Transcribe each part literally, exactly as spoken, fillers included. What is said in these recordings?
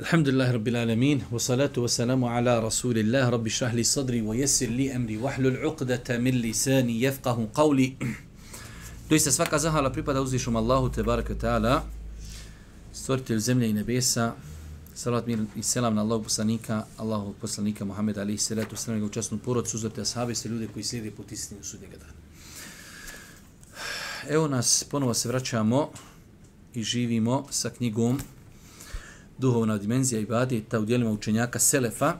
Alhamdulillahi Rabbil Alamin, wa salatu wa salamu ala Rasulillah, Rabbi šrah li sadri, wa jesir li emri, wahlul uqdata min lisani, jefqahu qavli. Doista svaka zahvala pripada uzvišom Allahu, te baraka ta'ala, stvoritelj zemlje i nebesa, salat mir i selam na Allahu poslanika, Allahu poslanika Muhammed alaihi salatu wasalam, njegov časnu porodcu, uzvrte ashabi, sve ljude koji slijede put istinu sudnjega dana. Evo nas, ponovo se vraćamo i živimo sa knjigom Duhovna dimenzija ibadeta u dijelima učenjaka Selefa.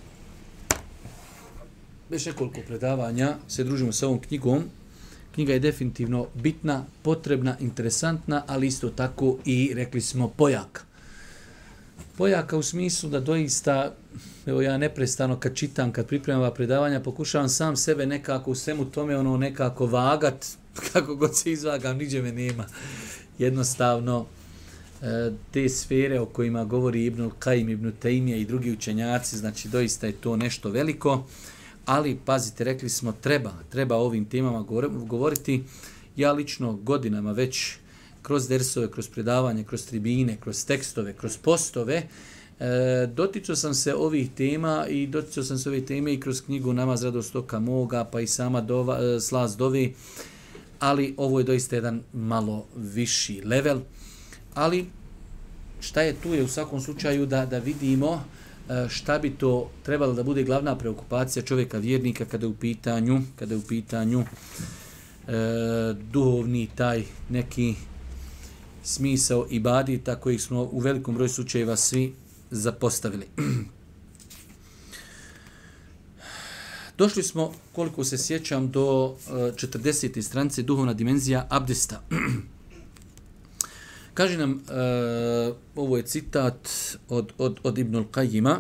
Već nekoliko predavanja se družimo sa ovom knjigom. Knjiga je definitivno bitna, potrebna, interesantna, ali isto tako i, rekli smo, pojaka. Pojaka u smislu da doista, evo ja neprestano kad čitam, kad pripremam ova predavanja, pokušavam sam sebe nekako u svemu tome ono nekako vagat, kako god se izvagam, niđe me nema. Jednostavno, te sfere o kojima govori Ibnul Kajim, Ibn Tejmija i drugi učenjaci, znači doista je to nešto veliko, ali pazite, rekli smo treba, treba o ovim temama govoriti. Ja lično godinama već kroz dersove, kroz predavanje, kroz tribine, kroz tekstove, kroz postove, e, doticao sam se ovih tema i doticao sam se ove teme i kroz knjigu Namaz radost oka moga, pa i sama dova, slast dovi, ali ovo je doista jedan malo viši level. Ali šta je tu je u svakom slučaju da, da vidimo šta bi to trebalo da bude glavna preokupacija čovjeka vjernika kada je u pitanju, kada je u pitanju e, duhovni taj neki smisao ibadeta kojih smo u velikom broju slučajeva svi zapostavili. Došli smo, koliko se sjećam, do četrdesete stranice Duhovna dimenzija abdesta. Kaže nam, uh, ovo je citat od, od, od Ibnul Kajima,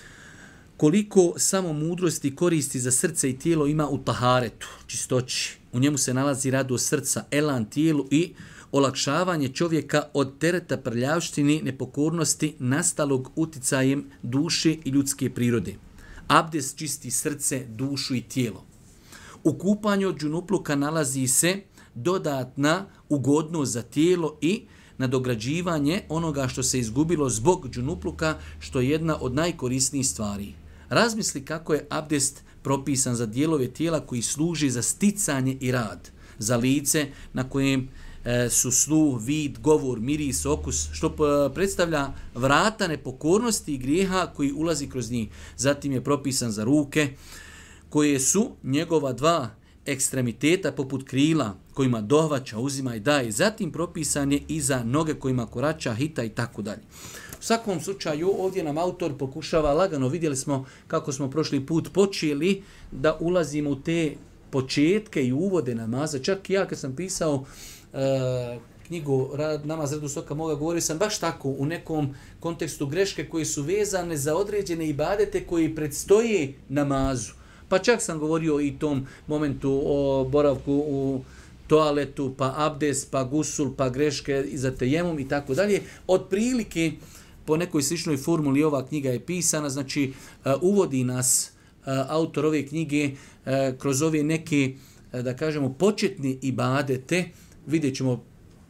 koliko samo mudrosti koristi za srce i tijelo ima u taharetu, čistoći. U njemu se nalazi radost srca, elan tijelu i olakšavanje čovjeka od tereta prljavštini, nepokornosti, nastalog uticajem duše i ljudske prirode. Abdest čisti srce, dušu i tijelo. U kupanju od džunupluka nalazi se dodatna ugodnost za tijelo i nadograđivanje onoga što se izgubilo zbog džunupluka, što je jedna od najkorisnijih stvari. Razmisli kako je abdest propisan za dijelove tijela koji služi za sticanje i rad, za lice na kojem e, su sluh, vid, govor, miris, okus, što predstavlja vrata nepokornosti i grijeha koji ulazi kroz njih. Zatim je propisan za ruke, koje su njegova dva ekstremiteta poput krila kojima dohvaća, uzima i daje. Zatim propisan je i za noge kojima korača, hita i tako dalje. U svakom slučaju ovdje nam autor pokušava lagano, vidjeli smo kako smo prošli put počeli da ulazimo u te početke i uvode namaza. Čak i ja kad sam pisao uh, knjigu Namaz radost oka moga, govorio sam baš tako u nekom kontekstu greške koje su vezane za određene ibadete koji predstoje namazu. Pa čak sam govorio i tom momentu o boravku u toaletu, pa abdest, pa gusul, pa greške za tejemum i tako dalje. Otprilike po nekoj sličnoj formuli ova knjiga je pisana, znači uh, uvodi nas uh, autor ove knjige uh, kroz ove neke, uh, da kažemo, početne ibadete. Vidjet ćemo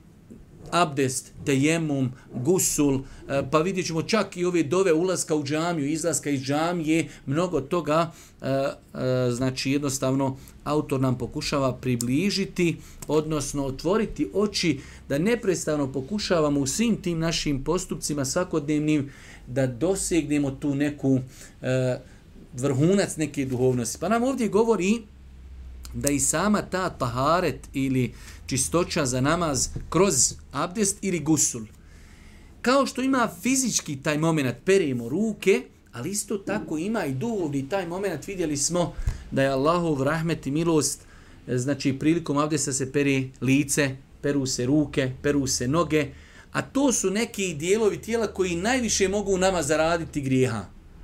abdest, tejemum, gusul, pa vidjet ćemo čak i ove dove ulaska u džamiju, izlaska iz džamije, mnogo toga, znači jednostavno autor nam pokušava približiti, odnosno otvoriti oči da neprestano pokušavamo u svim tim našim postupcima svakodnevnim da dosegnemo tu neku vrhunac neke duhovnosti. Pa nam ovdje govori da i sama ta taharet ili čistoća za namaz kroz abdest ili gusul. Kao što ima fizički taj moment, peremo ruke, ali isto tako ima i duhovni taj moment. Vidjeli smo da je Allahov rahmet i milost, znači prilikom abdesta se peri lice, peru se ruke, peru se noge, a to su neki dijelovi tijela koji najviše mogu u nama zaraditi grijeha.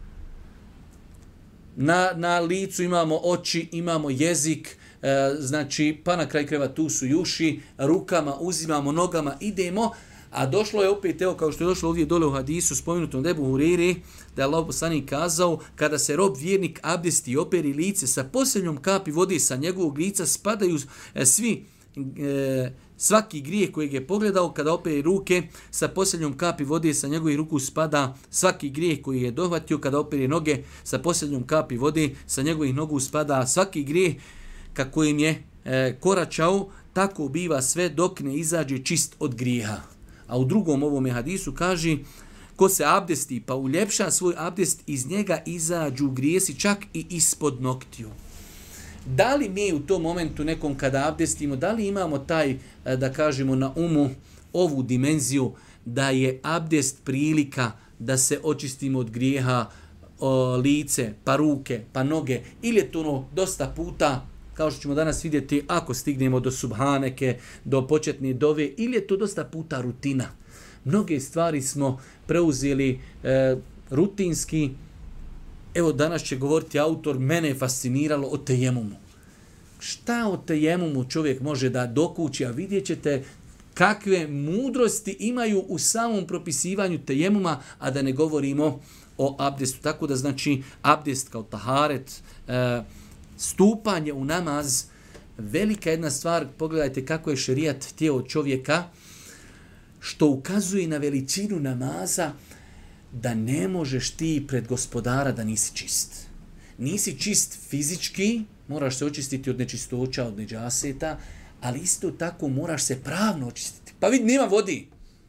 Na, na licu imamo oči, imamo jezik, e, znači pa na kraj krajeva tu su i uši, rukama uzimamo, nogama idemo, a došlo je opet, evo kao što je došlo ovdje dole u hadisu spomenutom od Ebu Hureyre, da je Allah poslanik kazao, kada se rob vjernik abdesti i operi lice sa posljednjom kapi vode sa njegovog lica, spadaju e, svi e, svaki grijeh kojeg je pogledao, kada opere ruke, sa posljednjom kapi vode sa njegovih ruku spada svaki grijeh koji je dohvatio, kada opere noge, sa posljednjom kapi vode sa njegovih nogu spada svaki grijeh kako im je e, koračao, tako biva sve dok ne izađe čist od grijeha. A u drugom ovome hadisu kaže, ko se abdesti pa uljepša svoj abdest, iz njega izađu grijesi čak i ispod noktiju. Da li mi u tom momentu nekom kada abdestimo, da li imamo taj, da kažemo, na umu ovu dimenziju da je abdest prilika da se očistimo od grijeha, o, lice, pa ruke, pa noge, ili je to ono dosta puta, kao što ćemo danas vidjeti, ako stignemo do subhaneke, do početne dove, ili je to dosta puta rutina. Mnoge stvari smo preuzeli e, rutinski. Evo, danas će govoriti autor, mene je fasciniralo o tejemumu. Šta o tejemumu čovjek može da dokući, a vidjet ćete kakve mudrosti imaju u samom propisivanju tejemuma, a da ne govorimo o abdestu. Tako da znači abdest kao taharet, e, stupanje u namaz, velika jedna stvar, pogledajte kako je šerijat htio od čovjeka, što ukazuje na veličinu namaza, da ne možeš ti pred gospodara da nisi čist. Nisi čist fizički, moraš se očistiti od nečistoća, od neđaseta, ali isto tako moraš se pravno očistiti. Pa vidi, nema vodi.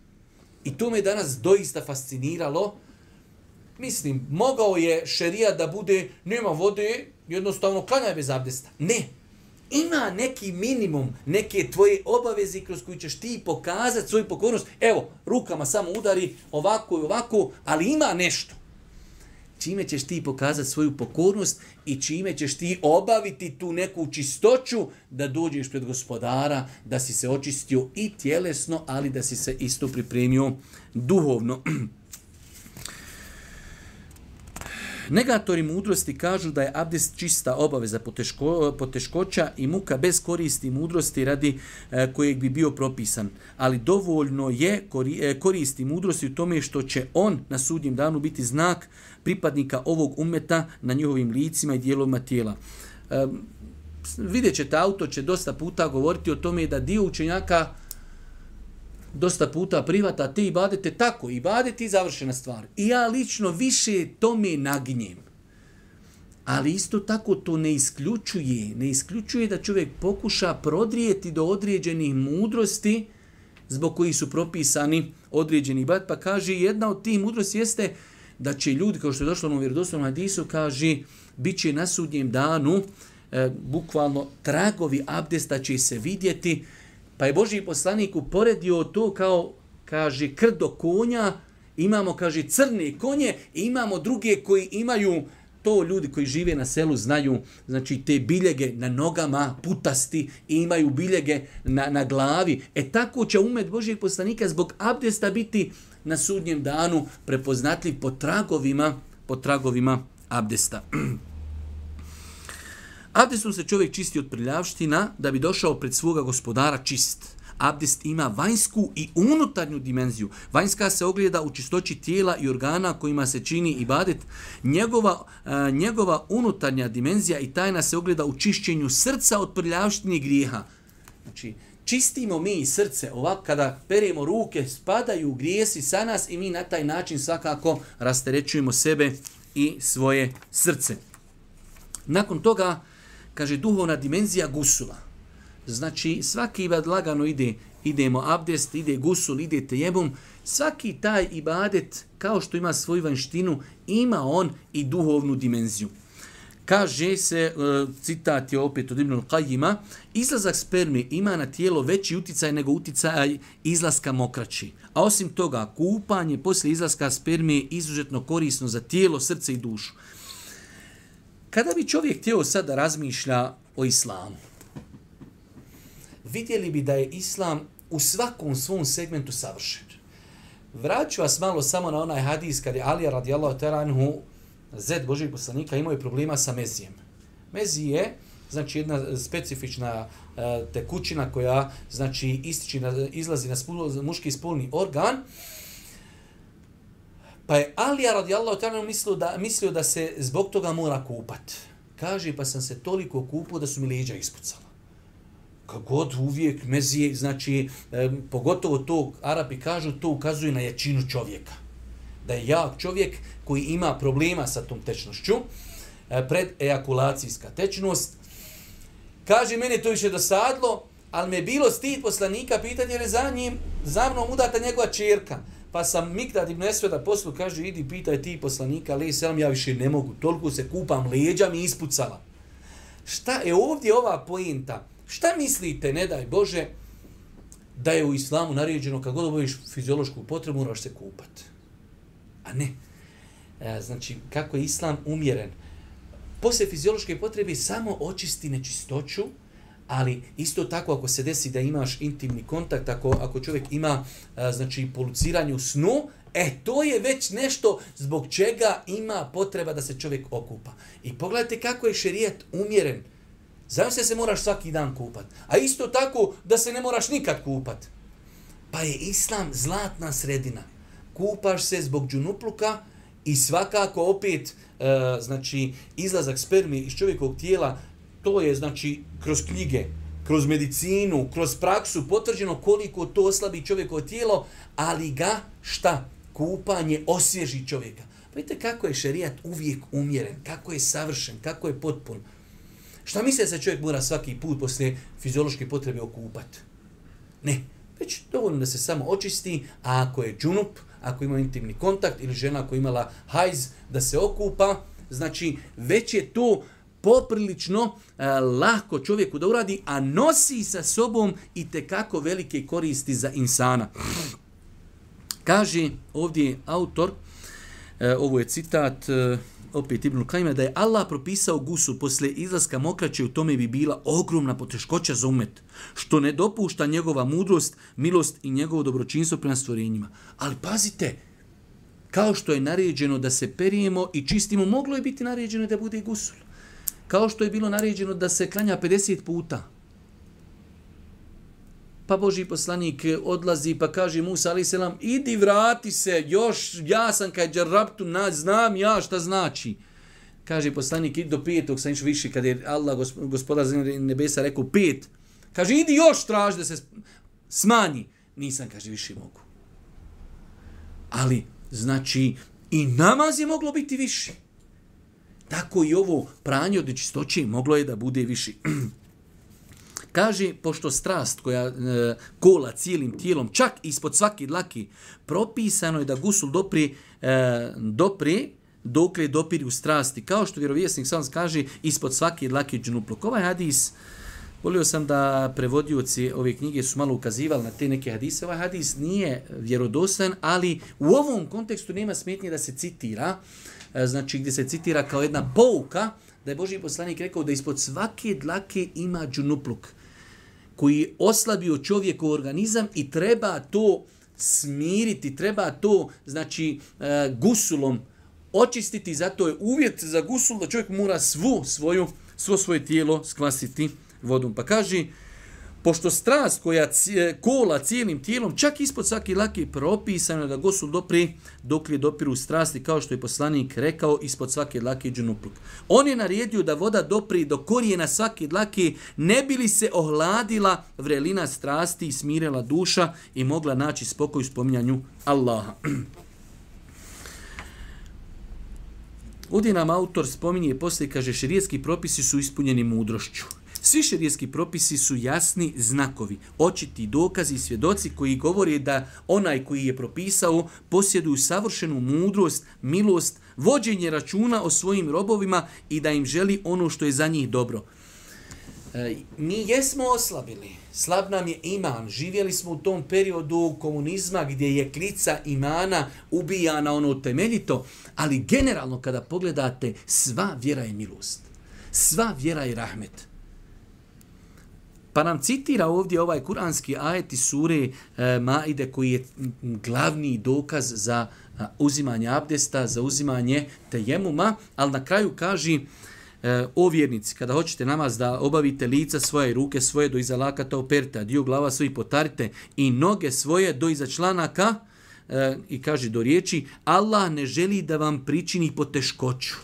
I to me danas doista fasciniralo. Mislim, mogao je šerijat da bude, nema vode, jednostavno klanjaj bez abdesta. Ne. Ima neki minimum, neke tvoje obaveze kroz koje ćeš ti pokazati svoju pokornost. Evo, rukama samo udari ovako i ovako, ali ima nešto. Čime ćeš ti pokazati svoju pokornost i čime ćeš ti obaviti tu neku čistoću da dođeš pred gospodara, da si se očistio i tjelesno, ali da si se isto pripremio duhovno. Negatori mudrosti kažu da je abdest čista obaveza, poteško, poteškoća i muka bez koristi mudrosti radi e, kojeg bi bio propisan. Ali dovoljno je kori, e, koristi mudrosti u tome što će on na sudnjem danu biti znak pripadnika ovog ummeta na njihovim licima i dijelovima tijela. E, vidjet ćete, autor će dosta puta govoriti o tome da dio učenjaka dosta puta privata te ibadete tako, ibadeti i završena stvar. I ja lično više tome naginjem. Ali isto tako to ne isključuje, ne isključuje da čovjek pokuša prodrijeti do određenih mudrosti zbog kojih su propisani određeni ibadeti. Pa kaže, jedna od tih mudrosti jeste da će ljudi, kao što je došlo u vjerodostojnom hadisu, kaže, bit će na sudnjem danu, e, bukvalno tragovi abdesta će se vidjeti. Pa je Božji poslanik uporedio to kao, kaže, krdo konja, imamo, kaže, crne konje i imamo druge koji imaju, to ljudi koji žive na selu znaju, znači te biljege na nogama, putasti, i imaju biljege na, na glavi. E tako će umet Božjeg poslanika zbog abdesta biti na sudnjem danu prepoznatljiv po tragovima, po tragovima abdesta. Abdestom se čovjek čisti od prljavština da bi došao pred svoga gospodara čist. Abdest ima vanjsku i unutarnju dimenziju. Vanjska se ogleda u čistoći tijela i organa kojima se čini ibadet. Njegova, a, njegova unutarnja dimenzija i tajna se ogleda u čišćenju srca od prljavštine i grijeha. Znači, čistimo mi srce, ovako kada peremo ruke, spadaju grijesi sa nas i mi na taj način svakako rasterećujemo sebe i svoje srce. Nakon toga, kaže, duhovna dimenzija gusula. Znači, svaki ibadet lagano ide, idemo abdest, ide gusul, ide tejemum. Svaki taj ibadet, kao što ima svoju vanjštinu, ima on i duhovnu dimenziju. Kaže se, citat je opet od Ibnul Qajima, izlazak sperme ima na tijelo veći uticaj nego uticaj izlaska mokraći. A osim toga, kupanje poslije izlaska sperme je izuzetno korisno za tijelo, srce i dušu. Kada bi čovjek htio sad da razmišlja o islamu, vidjeli bi da je islam u svakom svom segmentu savršen. Vraću vas malo samo na onaj hadis kad je Alija radijallahu ta'ala anhu, zet Božijeg poslanika, imao je problema sa mezijem. Mezi je, znači, jedna specifična uh, tekućina koja, znači, ističi na, izlazi na spul, muški spolni organ. Pa je Alija radijallahu ta'ala mislio da, mislio da se zbog toga mora kupat. Kaže, pa sam se toliko kupao da su mi leđa ispucala. kogod uvijek mezije, znači, e, pogotovo to, Arapi kažu, to ukazuje na jačinu čovjeka. Da je jak čovjek koji ima problema sa tom tečnošću, e, predejakulacijska tečnost. Kaže, meni to više dosadlo, ali me je bilo stid poslanika pitati jer je za njim, za mnom udata njegova čerka. Pa sam Mikdad ibn Esveda poslu, kaže, idi pitaj ti poslanika, ali selam, ja više ne mogu, toliko se kupam, leđa mi ispucala. Šta je ovdje ova pointa? Šta mislite, ne daj Bože, da je u islamu naređeno kad god obaviš fiziološku potrebu, moraš se kupati? A ne. E, znači, kako je islam umjeren? Poslije fiziološke potrebe samo očisti nečistoću, ali isto tako ako se desi da imaš intimni kontakt, ako, ako čovjek ima a, znači, poluciranje u snu, e, to je već nešto zbog čega ima potreba da se čovjek okupa. I pogledajte kako je šerijat umjeren. Zamislite se moraš svaki dan kupat. A isto tako da se ne moraš nikad kupat. Pa je islam zlatna sredina. Kupaš se zbog džunupluka i svakako opet e, znači, izlazak spermije iz čovjekovog tijela, to je znači kroz knjige, kroz medicinu, kroz praksu potvrđeno koliko to oslabi čovjekovo tijelo, ali ga šta? Kupanje osvježi čovjeka. Vidite kako je šerijat uvijek umjeren, kako je savršen, kako je potpun. Šta misle da se čovjek mora svaki put poslije fiziološke potrebe okupati? Ne, već dovoljno da se samo očisti, a ako je džunup, ako ima intimni kontakt ili žena koja imala hajz da se okupa, znači već je to poprilično e, lahko čovjeku da uradi, a nosi sa sobom i tekako velike koristi za insana. Kaže ovdje autor, e, ovo je citat, e, opet Ibn Kajima, da je Allah propisao gusul poslije izlaska mokraće, u tome bi bila ogromna poteškoća za umet, što ne dopušta njegova mudrost, milost i njegovo dobročinstvo prema stvorenjima. Ali pazite, kao što je naređeno da se perijemo i čistimo, moglo je biti naređeno da bude gusul. Kao što je bilo naređeno da se klanja pedeset puta. Pa Božji poslanik odlazi pa kaže Musa alejhi selam, idi vrati se, još ja sam kaj džarabtu, znam ja šta znači. Kaže poslanik, idi do petog, sam išao više, kada je Allah, gospodar nebesa, rekao pet. Kaže, idi još traži da se smanji. Nisam, kaže, više mogu. Ali, znači, i namaz je moglo biti više. Tako i ovo pranje od nečistoće moglo je da bude više. Kaže, pošto strast koja e, kola cijelim tijelom, čak ispod svake dlake, propisano je da gusul dopri, e, dopri dokle dopiri u strasti. Kao što vjerovjesnik sam kaže, ispod svake dlake džunupluk. Ovaj hadis, volio sam da prevodioci ove knjige su malo ukazivali na te neke hadise. Ovaj hadis nije vjerodostan, ali u ovom kontekstu nema smetnje da se citira, e, znači gdje se citira kao jedna pouka, da je Božji poslanik rekao da ispod svake dlake ima džunupluk, koji je oslabio čovjekov organizam i treba to smiriti, treba to, znači, e, gusulom očistiti. Zato je uvjet za gusul da čovjek mora svu svoju, svo svoje tijelo skvasiti vodom. Pa kaže, pošto strast koja kola cijelim tijelom, čak ispod svake dlake, propisano je da gusul dopri dok li dopiru strasti, kao što je poslanik rekao, ispod svake dlake džunupluk. On je naredio da voda dopri do korijena svake dlake, ne bi li se ohladila vrelina strasti i smirila duša i mogla naći spokoj u spominjanju Allaha. Ovdje nam autor spominje poslije, kaže, šerijatski propisi su ispunjeni mudrošću. Svi šerijatski propisi su jasni znakovi, očiti dokazi i svjedoci koji govore da onaj koji je propisao posjeduju savršenu mudrost, milost, vođenje računa o svojim robovima i da im želi ono što je za njih dobro. E, mi jesmo oslabili, slab nam je iman, živjeli smo u tom periodu komunizma gdje je klica imana ubijana ono temeljito, ali generalno kada pogledate, sva vjera je milost, sva vjera je rahmet. Pa nam citira ovdje ovaj kuranski ajet iz sure e, Maide koji je glavni dokaz za a, uzimanje abdesta, za uzimanje tejemuma, ali na kraju kaže, e, o vjernici, kada hoćete namaz da obavite lica svoje, ruke svoje do iza lakata operite, dio glava svojih potarite i noge svoje do iza članaka, e, i kaže do riječi, Allah ne želi da vam pričini poteškoću.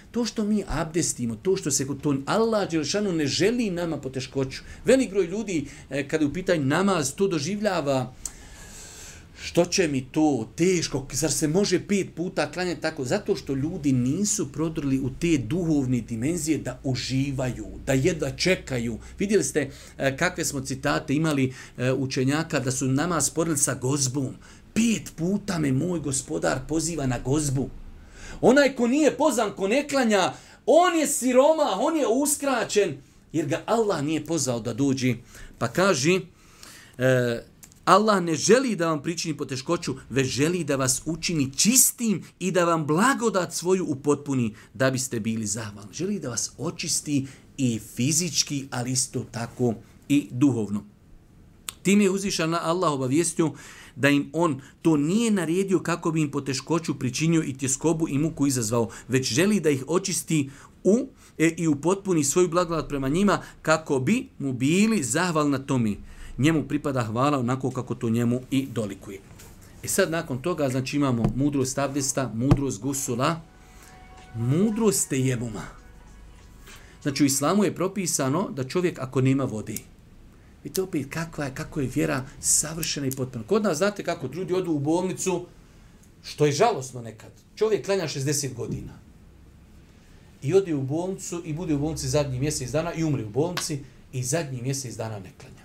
To što mi abdestimo, to što se to Allah dželešanu ne želi nama poteškoću. Velik broj ljudi e, kada u pitanju namaz to doživljava, što će mi to teško, zar se može pet puta klanjati tako? Zato što ljudi nisu prodrli u te duhovne dimenzije da uživaju, da jedva čekaju. Vidjeli ste e, kakve smo citate imali e, učenjaka da su namaz sporili sa gozbom. Pet puta me moj gospodar poziva na gozbu. Onaj ko nije pozvan, ko ne klanja, on je siroma, on je uskraćen, jer ga Allah nije pozvao da dođi. Pa kaže, e, Allah ne želi da vam pričini poteškoću, već želi da vas učini čistim i da vam blagodat svoju upotpuni, da biste bili zahvalni. Želi da vas očisti i fizički, ali isto tako i duhovno. Tim je uzvišan Allah obavijestio da im on to nije naredio kako bi im poteškoću pričinio i tjeskobu i muku izazvao, već želi da ih očisti u, e, i upotpuni svoju blagodat prema njima kako bi mu bili zahvalni na tome. Njemu pripada hvala onako kako to njemu i dolikuje. I sad nakon toga znači imamo mudrost abdesta, mudrost gusula, mudrost tejemuma. Znači u islamu je propisano da čovjek ako nema vode, i to opet kakva je, kako je vjera savršena i potpuna. Kod nas znate kako ljudi odu u bolnicu, što je žalosno nekad. Čovjek klanja šezdeset godina. I ode u bolnicu i bude u bolnici zadnji mjesec dana i umre u bolnici i zadnji mjesec dana ne klanja.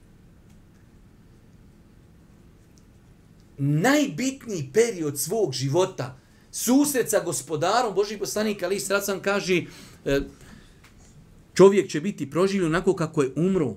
Najbitniji period svog života, susret sa gospodarom, Božji poslanik alejhi selatu vesselam kaže, čovjek će biti proživljen onako kako je umro.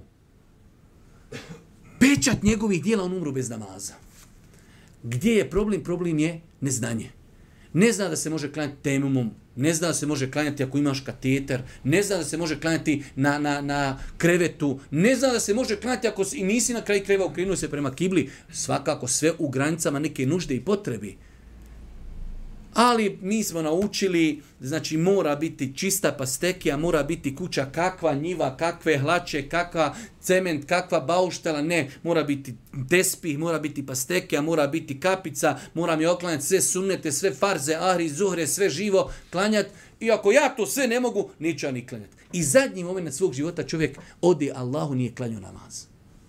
Pečat njegovih dijela, on umro bez namaza. Gdje je problem? Problem je neznanje. Ne zna da se može klanjati temumom, ne zna da se može klanjati ako imaš kateter, ne zna da se može klanjati na, na, na krevetu, ne zna da se može klanjati ako i nisi na kraj kreva okrenuo se prema kibli, svakako sve u granicama neke nužde i potrebi. Ali mi smo naučili, znači mora biti čista pastekija, mora biti kuća kakva, njiva, kakve hlače, kakva cement, kakva bauštela, ne, mora biti tespih, mora biti pastekija, mora biti kapica, moram je oklanjati sve sunnete, sve farze, ahri, zuhre, sve živo klanjati. I ako ja to sve ne mogu, neću ja ni klanjati. I zadnji moment svog života čovjek ode Allahu, nije klanjao namaz.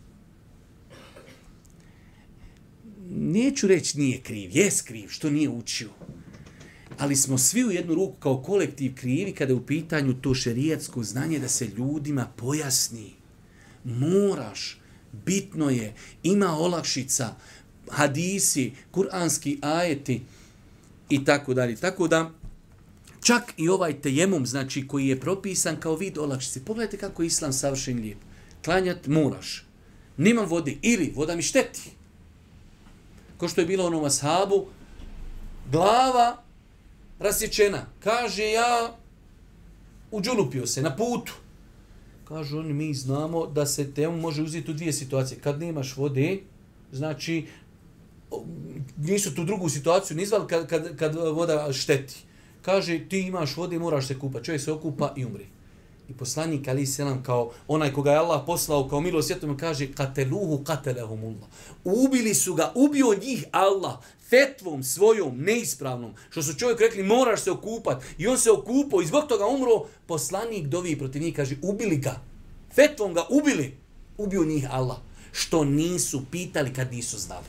Neću reći nije kriv, jes kriv, što nije učio. Ali smo svi u jednu ruku kao kolektiv krivi kada je u pitanju to šerijatsko znanje da se ljudima pojasni. Moraš, bitno je, ima olakšica, hadisi, kuranski ajeti i tako dalje. Tako da čak i ovaj tejemum, znači koji je propisan kao vid olakšice. Pogledajte kako je islam savršen lijep. Klanjat moraš. Nemam vode ili voda mi šteti. Ko što je bilo onom ashabu, glava rasječena. Kaže, ja uđulupio se na putu. Kažu oni, mi znamo da se temu može uzeti u dvije situacije. Kad nemaš vode, znači nisu tu drugu situaciju nizvali kad, kad, kad voda šteti. Kaže, ti imaš vode, moraš se kupati. Čovjek se okupa i umri. I poslanik alejhi selam kao onaj koga je Allah poslao kao milosrdni kaže kateluhu katelehumullah. Ubili su ga, ubio njih Allah fetvom svojom neispravnom. Što su čovjek rekli moraš se okupati i on se okupao i zbog toga umro. Poslanik dovi protiv njih kaže ubili ga. Fetvom ga ubili. Ubio njih Allah. Što nisu pitali kad nisu znali.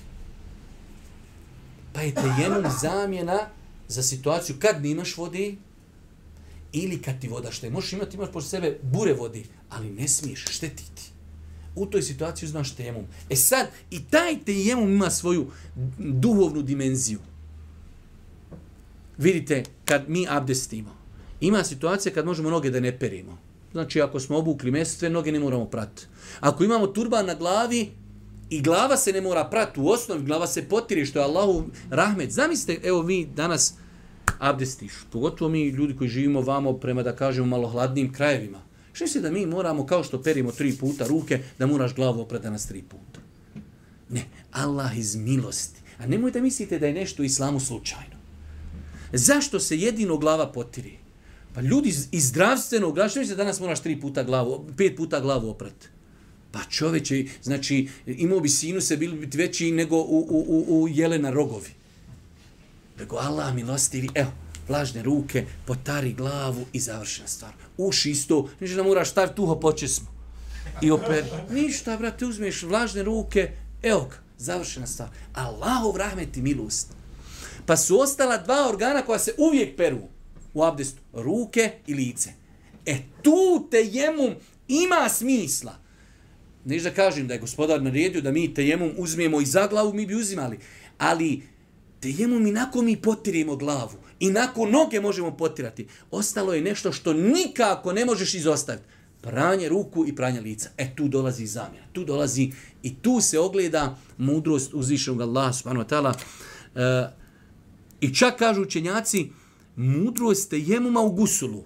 Pa je tejemum zamjena za situaciju kad nimaš vode ili kad ti voda šte. Možeš imati, imaš pošto sebe bure vodi, ali ne smiješ štetiti. U toj situaciji uzmaš tejemum. E sad, i taj tejemum ima svoju duhovnu dimenziju. Vidite, kad mi abdestimo, ima situacija kad možemo noge da ne perimo. Znači, ako smo obukli mjesece, noge ne moramo prati. Ako imamo turban na glavi, i glava se ne mora prati, u osnovi glava se potiri, što je Allahu rahmet. Zamislite, evo mi danas abdestiš, pogotovo mi ljudi koji živimo vamo prema, da kažemo, malo hladnim krajevima. Što misli da mi moramo, kao što perimo tri puta ruke, da moraš glavu oprati nas tri puta? Ne, Allah iz milosti. A nemoj da mislite da je nešto u islamu slučajno. Zašto se jedino glava potiri? Pa ljudi iz zdravstvenog glava, što misli da danas moraš tri puta glavu, pet puta glavu oprati? Pa čoveče, znači, imao bi sinuse, bili biti veći nego u, u, u, u jelena rogovi. Nego Allah milostivi, evo, vlažne ruke, potari glavu i završena stvar. Uši isto, ništa da moraš staviti uho počesmo. I opet, ništa, brate, uzmeš vlažne ruke, evo ga, završena stvar. Allahov rahmet i milost. Pa su ostala dva organa koja se uvijek peru u abdestu, ruke i lice. E tu tejemum ima smisla. Neš da kažem da je gospodar naredio da mi tejemum uzmemo i za glavu, mi bi uzimali. Ali tejemum inako mi potirimo glavu. Inako noge možemo potirati. Ostalo je nešto što nikako ne možeš izostaviti. Pranje ruku i pranje lica. E tu dolazi zamjena. Tu dolazi i tu se ogleda mudrost uzvišenog Allaha subhanahu wa ta'ala. E, I čak kažu učenjaci, mudrost tejemuma u gusulu.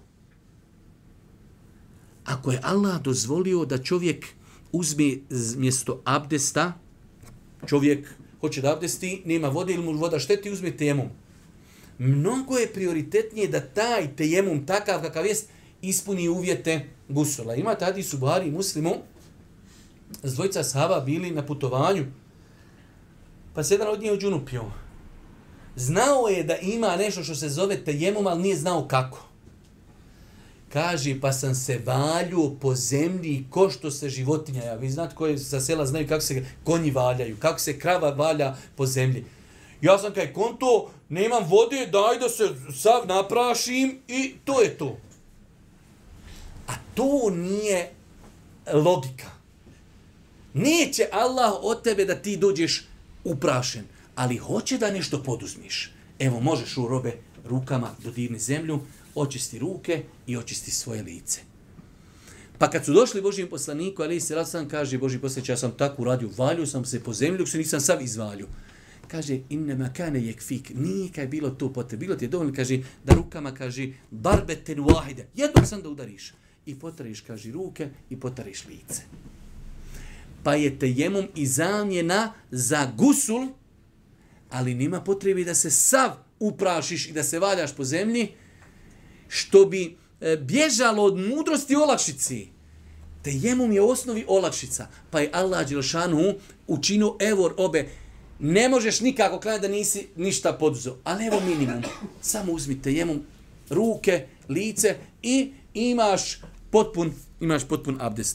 Ako je Allah dozvolio da čovjek uzme mjesto abdesta, čovjek hoće da abdesti, nema vode ili mu voda šteti, uzme tejemum. Mnogo je prioritetnije da taj tejemum, takav kakav jest, ispuni uvjete gusula. Imate hadis u Buhari i Muslimu, s dvojica sahaba bili na putovanju, pa se jedan od njih ođunupio. Znao je da ima nešto što se zove tejemum, ali nije znao kako. Kaže, pa sam se valjio po zemlji ko što se životinja. Ja, vi znate koji sa sela znaju kako se konji valjaju, kako se krava valja po zemlji. Ja sam kaj konto, nemam vode, daj da se sav naprašim i to je to. A to nije logika. Neće Allah od tebe da ti dođeš uprašen, ali hoće da nešto poduzmiš. Evo, možeš u robe rukama dodirni zemlju, očisti ruke i očisti svoje lice. Pa kad su došli Božijem poslaniku, ali se sam kaže, Božji poslaniče, ja sam tako uradio, valio sam se po zemlji, dok se nisam sav izvalio. Kaže, innema kane yekfik, nije kaj bilo to potrebno, bilo ti je dovoljno, kaže, da rukama, kaže, darbeten wahide, jednom sam da udariš. I potariš, kaže, ruke i potariš lice. Pa je tejemum i zamjena za gusul, ali nima potrebe da se sav uprašiš i da se valjaš po zemlji, što bi e, bježalo od mudrosti olakšici. Tejemum je u osnovi olakšica. Pa je Allah dželešanu učinio evo obe. Ne možeš nikako klanjati da nisi ništa poduzeo. Ali evo minimum. Samo uzmi tejemum, ruke, lice i imaš potpun, imaš potpun abdest.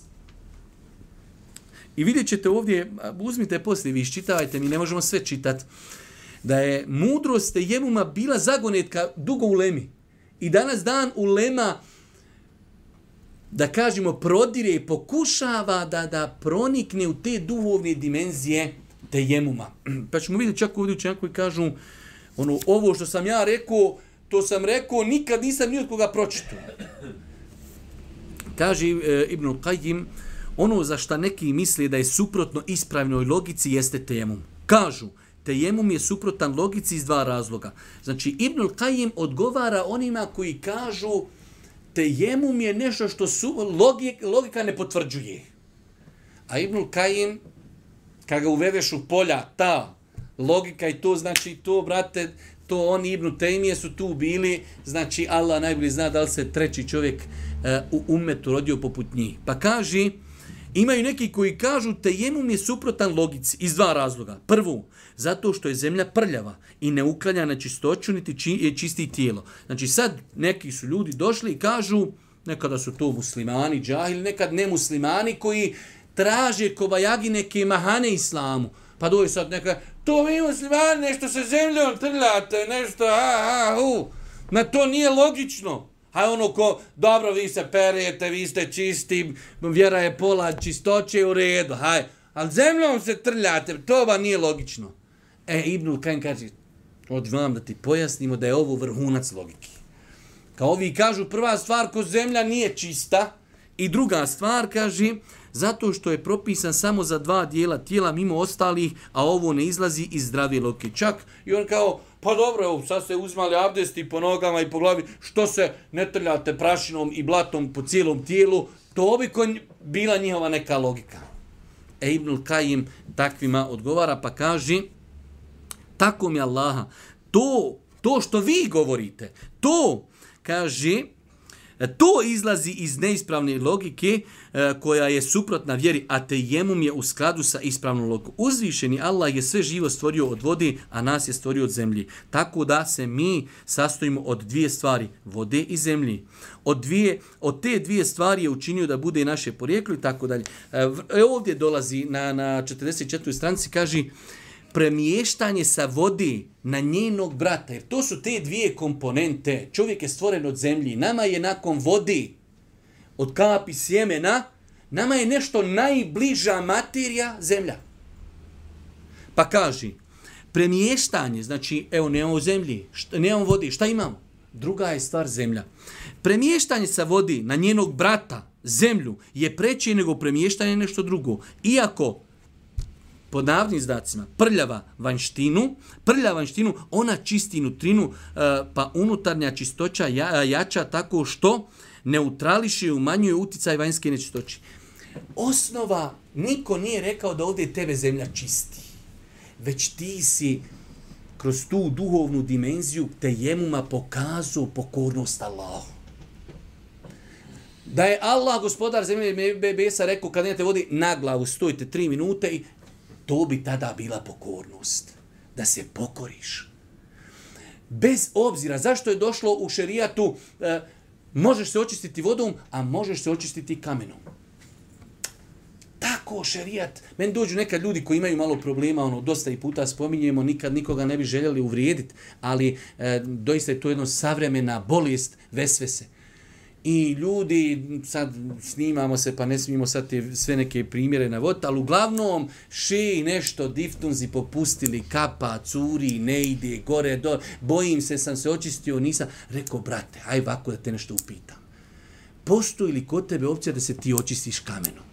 I vidjet ćete ovdje, uzmite poslije, vi iščitavajte, mi ne možemo sve čitati, da je mudrost tejemuma bila zagonetka dugo u lemi. I danas dan ulema, da kažemo, prodire i pokušava da, da pronikne u te duhovne dimenzije tejemuma. Pa ćemo vidjeti čak ovdje učenjaki koji kažu, ono, ovo što sam ja rekao, to sam rekao, nikad nisam ni od koga pročitao. Kaže e, Ibn Qajim, ono za šta neki misle da je suprotno ispravnoj logici jeste tejemum. Kažu, tejemum je suprotan logici iz dva razloga. Znači, Ibn Qajim odgovara onima koji kažu tejemum je nešto što su, logik, logika ne potvrđuje. A Ibn Qajim, kad ga uvedeš u polja, ta logika i to, znači to, brate, to oni Ibn Tejmije su tu bili, znači Allah najbolje zna da li se treći čovjek uh, u ummetu rodio poput njih. Pa kaže, imaju neki koji kažu tejemum je suprotan logici iz dva razloga. Prvo, zato što je zemlja prljava i ne uklanja na čistoću niti či, čisti tijelo. Znači sad neki su ljudi došli i kažu, nekada su to muslimani, džahili, nekad nemuslimani koji traže kobajagi neke mahane islamu. Pa doje sad neka, to vi muslimani nešto se zemljom trljate, nešto, ha, ha, hu. Na to nije logično. Haj ono ko, dobro, vi se perete, vi ste čisti, vjera je pola čistoće u redu, haj. Ali zemljom se trljate, to ba nije logično. E, Ibnul Kajim kaže, od vam da ti pojasnimo da je ovo vrhunac logike. Kao ovi kažu, prva stvar, ko zemlja nije čista, i druga stvar, kaže, zato što je propisan samo za dva dijela tijela mimo ostalih, a ovo ne izlazi iz zdrave logike. Čak, i on kao, pa dobro, evo, sad ste uzmali abdesti po nogama i po glavi, što se ne trljate prašinom i blatom po cijelom tijelu, to bi ko bila njihova neka logika. E, Ibnul Kajim takvima odgovara, pa kaže, tako mi Allaha, to, to što vi govorite, to, kaže, To izlazi iz neispravne logike koja je suprotna vjeri, a tejemum je u skladu sa ispravnom logikom. Uzvišeni Allah je sve živo stvorio od vode, a nas je stvorio od zemlji. Tako da se mi sastojimo od dvije stvari, vode i zemlji. Od, dvije, od te dvije stvari je učinio da bude naše porijeklo i tako dalje. Ovdje dolazi na, na četrdeset četvrtoj stranici, kaže premještanje sa vode na njenog brata. Jer to su te dvije komponente. Čovjek je stvoren od zemlji. Nama je nakon vode, od kapi sjemena, nama je nešto najbliža materija zemlja. Pa kaže, premještanje, znači, evo, nemamo zemlji, šta, nemamo vode, šta imamo? Druga je stvar zemlja. Premještanje sa vode na njenog brata, zemlju, je preće nego premještanje nešto drugo. Iako, pod navodnim znacima, prljava vanjštinu, prljava vanjštinu, ona čisti nutrinu, pa unutarnja čistoća jača tako što neutrališe i umanjuje uticaj vanjske nečistoće. Osnova, niko nije rekao da ovdje tebe zemlja čisti, već ti si kroz tu duhovnu dimenziju tejemuma pokazao pokornost Allahu. Da je Allah, gospodar zemlje i nebesa, rekao kad nemate vodi, na glavu stojite tri minute i to bi tada bila pokornost. Da se pokoriš. Bez obzira zašto je došlo u šerijatu, e, možeš se očistiti vodom, a možeš se očistiti kamenom. Tako šerijat. Meni dođu nekad ljudi koji imaju malo problema, ono, dosta i puta spominjemo, nikad nikoga ne bi željeli uvrijediti, ali e, doista je to jedna savremena bolest vesvese. I ljudi, sad snimamo se, pa ne smijemo sad te sve neke primjere navoditi, ali uglavnom še i nešto diftunzi popustili, kapa, curi, ne ide, gore, do, bojim se, sam se očistio, nisam. Rekao, brate, aj ovako da te nešto upitam. Postoji li kod tebe opcija da se ti očistiš kamenom?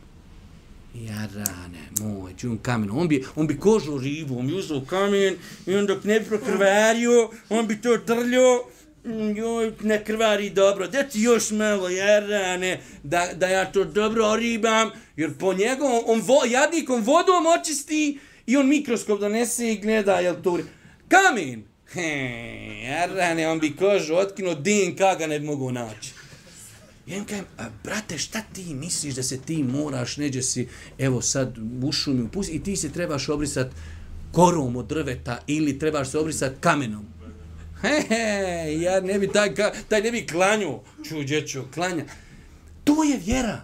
Jarane, moj, čujem kamenom. On bi, on bi kožu ribu, on bi uzao kamen i on dok ne bi prokrvario, on bi to trljio. Joj, ne krvari dobro, da ti još malo, jarane, da, da ja to dobro oribam, jer po njegovom, on vo, jadnik, on vodom očisti i on mikroskop donese i gleda, jel to kamen? He, jarane, on bi kožu otkinuo, D N K ga ne bi mogu naći. Ja im kajem, a brate, šta ti misliš da se ti moraš, neđe si, evo sad u šumi upusti i ti se trebaš obrisati korom od drveta ili trebaš se obrisati kamenom. He, he, ja ne bi taj, taj ne bi klanju, čuđeću, klanja. To je vjera.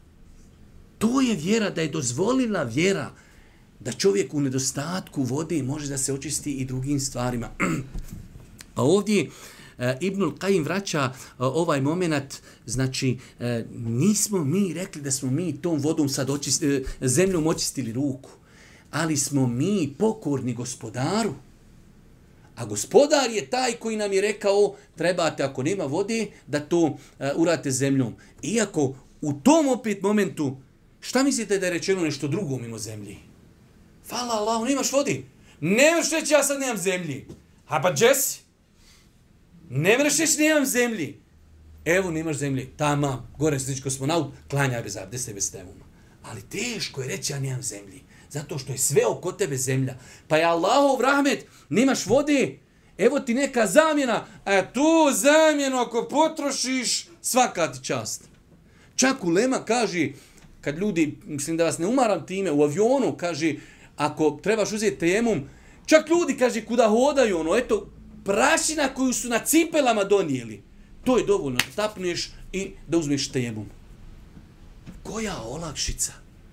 To je vjera, da je dozvolila vjera da čovjek u nedostatku vode može da se očisti i drugim stvarima. Pa ovdje e, Ibnul Qajim vraća e, ovaj moment, znači e, nismo mi rekli da smo mi tom vodom sad očist, e, zemljom očistili ruku, ali smo mi pokorni gospodaru. A gospodar je taj koji nam je rekao, trebate, ako nema vode, da to uh, urate zemljom. Iako u tom opet momentu, šta mislite da je rečeno nešto drugo mimo zemlji? Hvala Allahu, nemaš vodi. Nemaš reći, ja sad nemam zemlji. A pa džesi. Nemaš reći, nemam zemlji. Evo, nemaš zemlji. Tama, gore sliči kosmonaut, klanja bez abdesta i bez tevuma. Ali teško je reći, ja nemam zemlji. Zato što je sve oko tebe zemlja. Pa je Allahov rahmet, nemaš vode, evo ti neka zamjena, a tu zamjenu ako potrošiš, svaka ti čast. Čak ulema kaže, kad ljudi, mislim da vas ne umaram time, u avionu kaže, ako trebaš uzeti tejemum, čak ljudi kaže kuda hodaju, ono, eto, prašina koju su na cipelama donijeli, to je dovoljno, da tapneš i da uzmeš tejemum. Koja olakšica?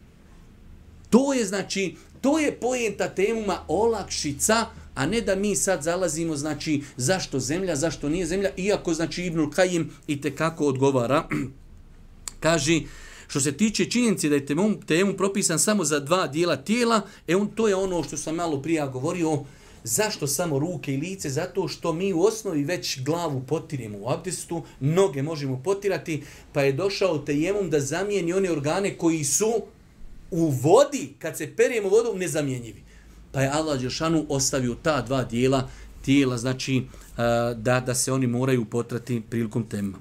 To je, znači, to je poenta tejemuma, olakšica, a ne da mi sad zalazimo, znači, zašto zemlja, zašto nije zemlja, iako, znači, Ibnul Qajim i tekako odgovara. Kaže, što se tiče činjenice da je tejemum, tejemum propisan samo za dva dijela tijela, e on, to je ono što sam malo prije govorio, zašto samo ruke i lice? Zato što mi u osnovi već glavu potiremo u abdestu, noge možemo potirati, pa je došao tejemum da zamijeni one organe koji su u vodi, kad se perijemo vodom, nezamjenjivi. Pa je Allah Đelšanu ostavio ta dva dijela tijela, znači da, da se oni moraju potrati prilikom tema.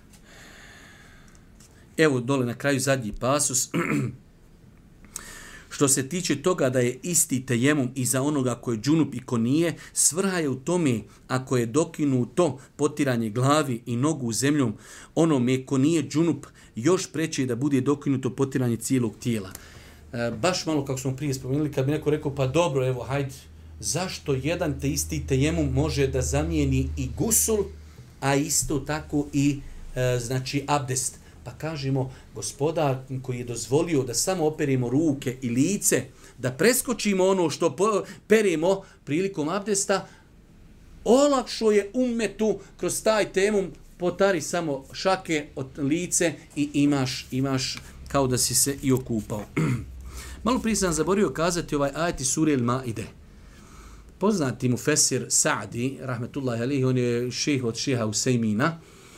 Evo dole na kraju zadnji pasus. Što se tiče toga da je isti tejemum i za onoga ko je džunup i ko nije, svrha je u tome ako je dokinuto potiranje glavi i nogu zemljom, onome ko nije džunup još preće da bude dokinuto potiranje cijelog tijela. E, baš malo kako smo prije spomenuli, kad bi neko rekao pa dobro, evo hajde, zašto jedan te isti tejemum može da zamijeni i gusul, a isto tako i e, znači abdest. Pa kažemo, gospodar koji je dozvolio da samo operimo ruke i lice, da preskočimo ono što perimo prilikom abdesta, olakšo je ummetu kroz taj temum, potari samo šake od lice i imaš, imaš kao da si se i okupao. Malo prije sam zaborio kazati ovaj ajet iz sure Al-Maide. Poznati mu Fesir Sa'di, rahmetullahi alihi, on je šejh od šeha Usejmina.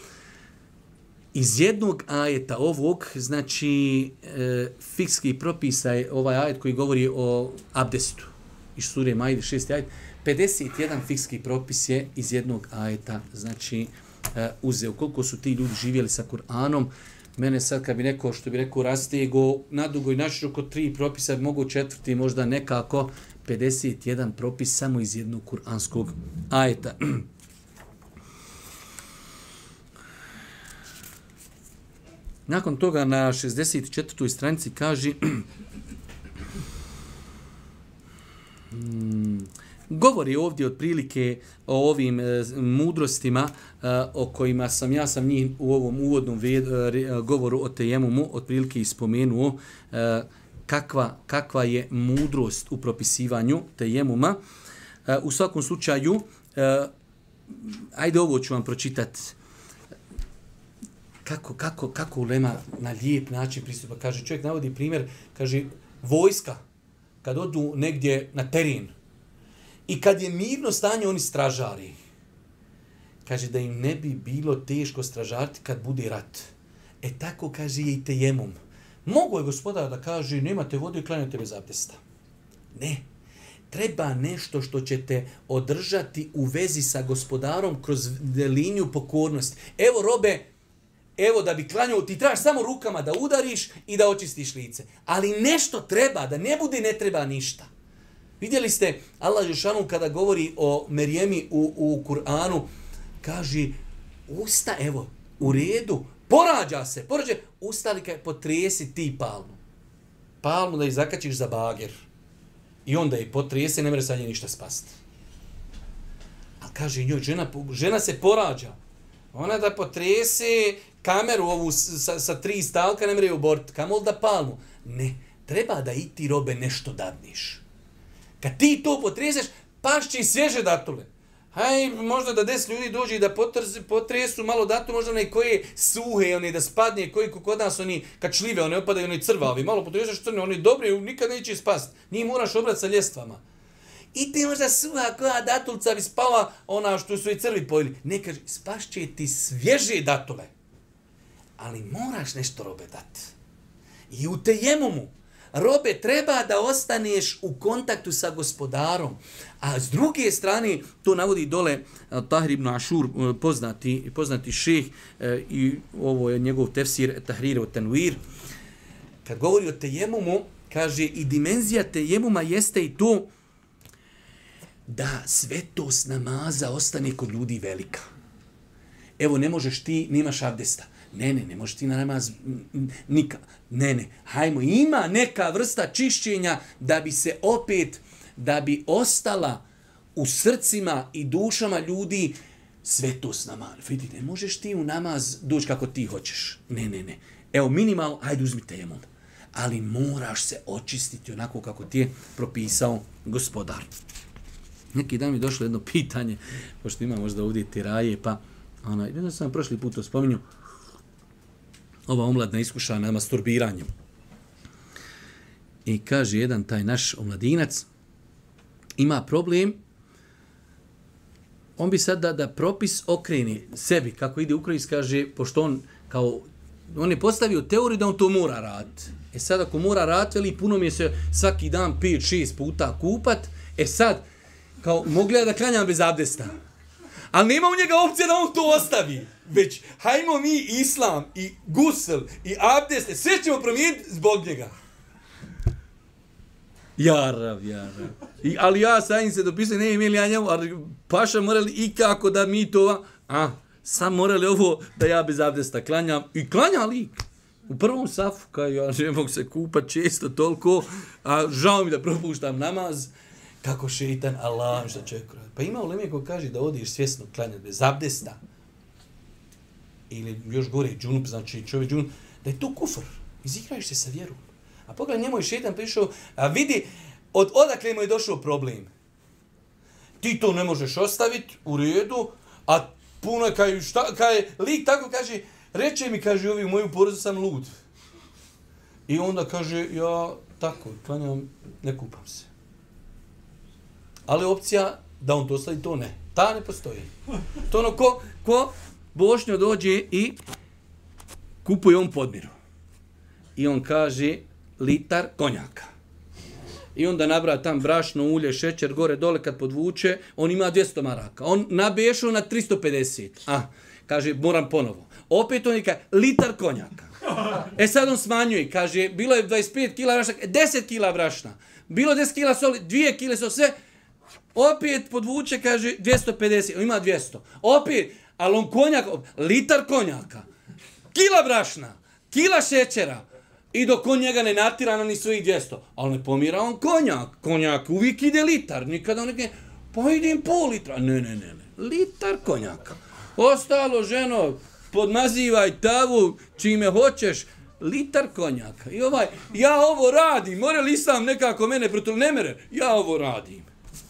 Iz jednog ajeta ovog, znači e, fikski propisa je ovaj ajet koji govori o abdestu. Iz sure Maide, šesti ajet. pedeset jedan fikski propis je iz jednog ajeta, znači e, uzeo. Koliko su ti ljudi živjeli sa Kur'anom, mene sad kad bi neko, što bi rekao, rastego nadugo i naširoko tri propisa, mogu četvrti možda nekako, pedeset jedan propis samo iz jednog kur'anskog ajeta. Nakon toga na šezdeset četvrtoj stranici kaže hmm, govori ovdje otprilike o ovim e, mudrostima e, o kojima sam ja sam njih u ovom uvodnom ved, e, govoru o tejemumu otprilike ispomenuo e, kakva, kakva je mudrost u propisivanju tejemuma. E, u svakom slučaju, e, ajde ovo ću vam pročitati. Kako, kako, kako ulema na lijep način pristupa. Kaže, čovjek navodi primjer, kaže, vojska, kad odu negdje na teren i kad je mirno stanje, oni stražari. Kaže, da im ne bi bilo teško stražariti kad bude rat. E tako, kaže, je i tejemum. Mogu je gospodar da kaže, nemate vode i klanjate bez abdesta. Ne. Treba nešto što ćete održati u vezi sa gospodarom kroz liniju pokornosti. Evo robe, evo da bi klanjao, ti trebaš samo rukama da udariš i da očistiš lice. Ali nešto treba, da ne bude ne treba ništa. Vidjeli ste, Allah Žešanu kada govori o Merijemi u, u Kur'anu, kaže, usta, evo, u redu, porađa se, porađa, ustali kaj potresi ti palmu. Palmu da ih zakačiš za bager. I onda je potrese, ne mere sa nje ništa spasti. A kaže njoj, žena, žena se porađa. Ona da potrese kameru ovu sa, sa tri stalka, ne mere oboriti. Kamol da palmu. Ne, treba da i ti robe nešto dadniš. Kad ti to potreseš, pašće i svježe datule. Haj, možda da deset ljudi dođe i da potrze, potresu malo datu, možda one koje suhe, one da spadne, koji kod nas oni, kad šljive, one opadaju, one crvavi, malo potreseš crne, oni dobri, nikad neće spasti. Njih moraš obrati sa ljestvama. I ti možda suha koja datulca bi spala, ona što su i crvi pojeli. Ne kaže, spašće ti svježe datule. Ali moraš nešto robe dati. I u tejemumu. Robe, treba da ostaneš u kontaktu sa gospodarom. A s druge strane, to navodi dole Tahir ibn Ašur, poznati, poznati šejh, i ovo je njegov tefsir Tahrir o Tanvir. Kad govori o tejemumu, kaže i dimenzija tejemuma jeste i to da svetost namaza ostane kod ljudi velika. Evo, ne možeš ti, nemaš abdesta. Ne, ne, ne možeš ti na namaz nikad. Ne, ne, hajmo, ima neka vrsta čišćenja da bi se opet, da bi ostala u srcima i dušama ljudi svetost namaz. Vidi, ne možeš ti u namaz doći kako ti hoćeš. Ne, ne, ne. Evo, minimalno, ajde uzmi tejemum. Ali moraš se očistiti onako kako ti je propisao gospodar. Neki dan mi je došlo jedno pitanje, pošto ima možda ovdje tiraje, pa ono, jedno sam prošli put to spominju, ova omladna iskušana masturbiranjem. I kaže jedan taj naš omladinac, ima problem, on bi sad da, da propis okreni sebi, kako ide Ukrajins, kaže, pošto on, kao, on je postavio teoriju da on to mora raditi. E sad, ako mora raditi, veli, puno mi je se svaki dan pet šest puta kupat, e sad, kao, mogli ja da klanjam bez abdesta. Ali nema u njega opcija da on to ostavi. Već, hajmo mi islam i gusel i abdeste, sve ćemo promijeniti zbog njega. Jarav, jarav. I, ali ja sa njim se dopisujem, ne imeli ja njemu, ali paša morali i kako da mi to, a, sam morali ovo da ja bez abdesta klanjam. I klanja lik. U prvom safu, kaj ja ne mogu se kupat često toliko, a žao mi da propuštam namaz, kako šeitan, Allah, što čovjek radi. Pa ima uleme ko kaže da odiš svjesno klanjati bez abdesta, ili još gore džunup, znači čovjek džunup, da je to kufr, izigraš se sa vjerom. A pogledaj, njemu je šeitan prišao, a vidi, od odakle mu je došao problem. Ti to ne možeš ostaviti u redu, a puno je, kaj, šta, kaj, lik tako kaže, reče mi, kaže, ovi u moju porodicu sam lud. I onda kaže, ja tako, klanjam, ne kupam se. Ali opcija da on to ostavi, to ne. Ta ne postoji. To ono ko, ko Bošnjo dođe i kupuje on podmiru. I on kaže, litar konjaka. I onda nabra tam brašno, ulje, šećer, gore, dole, kad podvuče, on ima dvjesto maraka. On nabešao na tristo pedeset. A, kaže, moram ponovo. Opet on je kaže, litar konjaka. E sad on smanjuje, kaže, bilo je dvadeset pet kila brašna, deset kila brašna. Bilo deset kila soli, dvije kile su sve. Opet podvuče, kaže, dvjesto pedeset. On ima dvjesto. Opet, ali on konjak, litar konjaka. Kila brašna, kila šećera. I dok on njega ne natira na ni svojih dvjesto. Ali ne pomira on konjak. Konjak uvijek ide litar. Nikada on ne pa idem pol litra. Ne, ne, ne, ne. Litar konjaka. Ostalo, ženo, podmazivaj tavu čime hoćeš. Litar konjaka. I ovaj, ja ovo radim. More li sam nekako mene protiv ne mere? Ja ovo radim.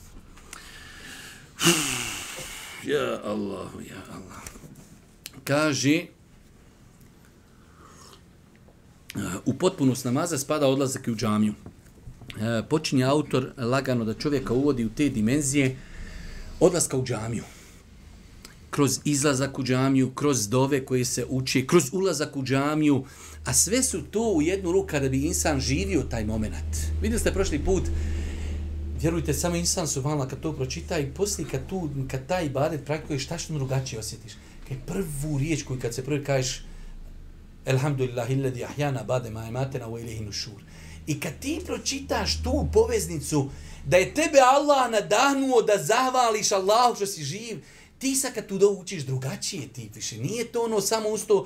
Ja Allah, ja Allah. Kaže, u potpunost namaza spada odlazak u džamiju. E, počinje autor lagano da čovjeka uvodi u te dimenzije odlaska u džamiju. Kroz izlazak u džamiju, kroz dove koje se uči, kroz ulazak u džamiju, a sve su to u jednu ruku kada bi insan živio taj moment. Vidjeli ste prošli put, vjerujte, samo insan su vala kad to pročita i poslije kad, tu, kad taj ibadet praktikuješ, šta što drugačije osjetiš. Kad prvu riječ koju kad se prvi kažeš Elhamdulillahi illadi ahjana bade ma ematena wa ilaihi nušur. I kad ti pročitaš tu poveznicu da je tebe Allah nadahnuo da zahvališ Allahu što si živ, ti sad kad tu da učiš drugačije ti više. Nije to ono samo usto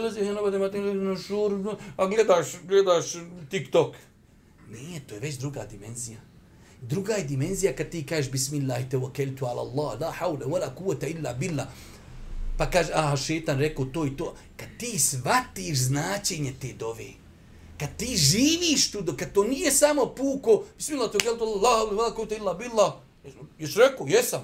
a gledaš, gledaš TikTok. Nije, to je već druga dimenzija. Druga je dimenzija kad ti kažeš Bismillah tawakkaltu ala Allah, la hawla wala quwwata illa billah. Pa kaže, aha, šetan rekao to i to. Kad ti shvatiš značenje te dove, kad ti živiš tu, kad to nije samo puko, Bismillah tawakkaltu ala Allah, la quwwata illa billah. Jesi rekao? Jesam.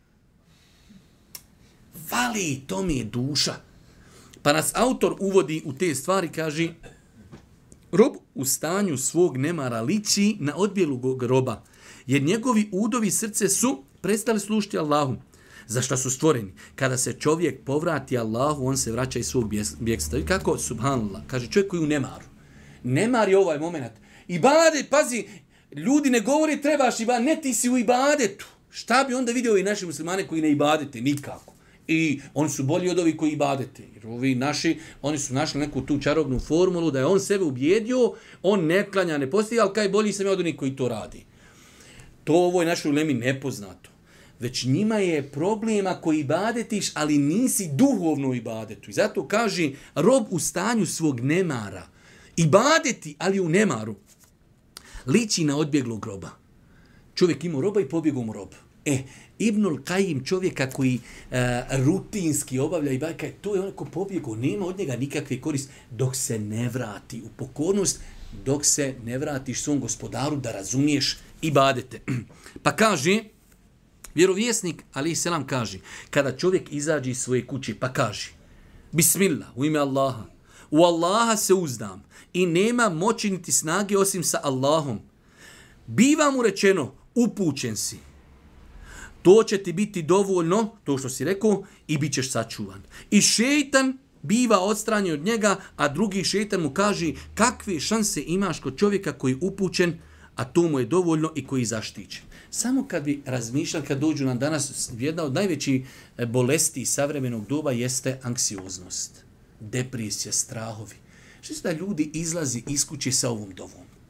Vali, to mi je duša. Pa nas autor uvodi u te stvari, kaže, rob u stanju svog nemara liči na odbjelog roba, jer njegovi udovi srce su prestali slušati Allahu, za što su stvoreni. Kada se čovjek povrati Allahu, on se vraća iz svog bjekstva. I kako? Subhanallah. Kaže čovjek koji u nemaru. Nemar je ovaj moment. Ibadet, pazi, ljudi ne govori trebaš ibadet, ne ti si u ibadetu. Šta bi onda vidio i naši muslimane koji ne ibadete? Nikako. I oni su bolji od ovih koji ibadete. Jer ovi naši, oni su našli neku tu čarobnu formulu da je on sebe ubjedio, on ne klanja, ne postiga, ali kaj bolji sam ja od onih koji to radi. To ovoj našoj ulemi nepoznato. Već njima je problem ako ibadetiš, ali nisi duhovno u ibadetu. I zato kaže rob u stanju svog nemara. Ibadeti, ali u nemaru. Liči na odbjeglog roba. Čovjek ima roba i pobjegao mu rob. E, Ibnul Kajim, čovjeka koji uh, rutinski obavlja ibadet, to je on ko pobjegao, nema od njega nikakve korist dok se ne vrati u pokornost, dok se ne vratiš svom gospodaru da razumiješ ibadete. Pa kaže, vjerovjesnik, alejhi selam, kaže, kada čovjek izađe iz svoje kuće, pa kaže, Bismillah, u ime Allaha, u Allaha se uzdam i nema moći niti snage osim sa Allahom. Biva mu rečeno, upućen si. To će ti biti dovoljno, to što si rekao, i bit ćeš sačuvan. I šeitan biva odstranjen od njega, a drugi šeitan mu kaže kakve šanse imaš kod čovjeka koji je upućen, a to mu je dovoljno i koji je zaštićen. Samo kad bi razmišljali, kad dođu nam danas, jedna od najvećih bolesti savremenog doba jeste anksioznost, depresija, strahovi. Što se da ljudi izlazi iz kuće sa ovom dovom?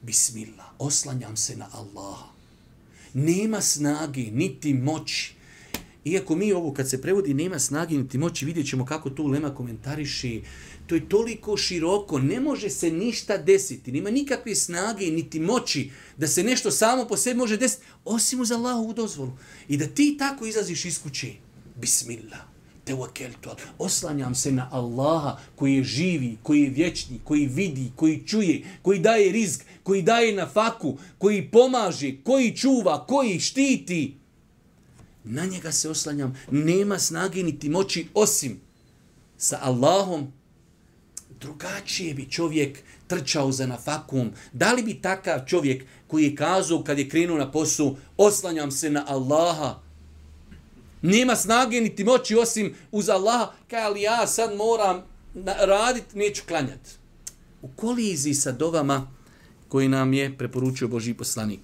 Bismillah, oslanjam se na Allaha. Nema snage, niti moći. Iako mi ovo kad se prevodi nema snage niti moći, vidjet ćemo kako to ulema komentariši. To je toliko široko, ne može se ništa desiti. Nema nikakve snage niti moći da se nešto samo po sebi može desiti, osim uz Allahovu dozvolu. I da ti tako izlaziš iz kuće. Bismillah, tevakeltu, oslanjam se na Allaha koji je živi, koji je vječni, koji vidi, koji čuje, koji daje rizk, koji daje nafaku, koji pomaže, koji čuva, koji štiti. Na njega se oslanjam. Nema snage niti moći osim sa Allahom. Drugačije bi čovjek trčao za nafakom. Da li bi takav čovjek koji je kazao kad je krenuo na posao, oslanjam se na Allaha, nema snage niti moći osim uz Allaha, kaj ali ja sad moram raditi, neću klanjati. U koliziji sa dovama koji nam je preporučio Božji poslanik.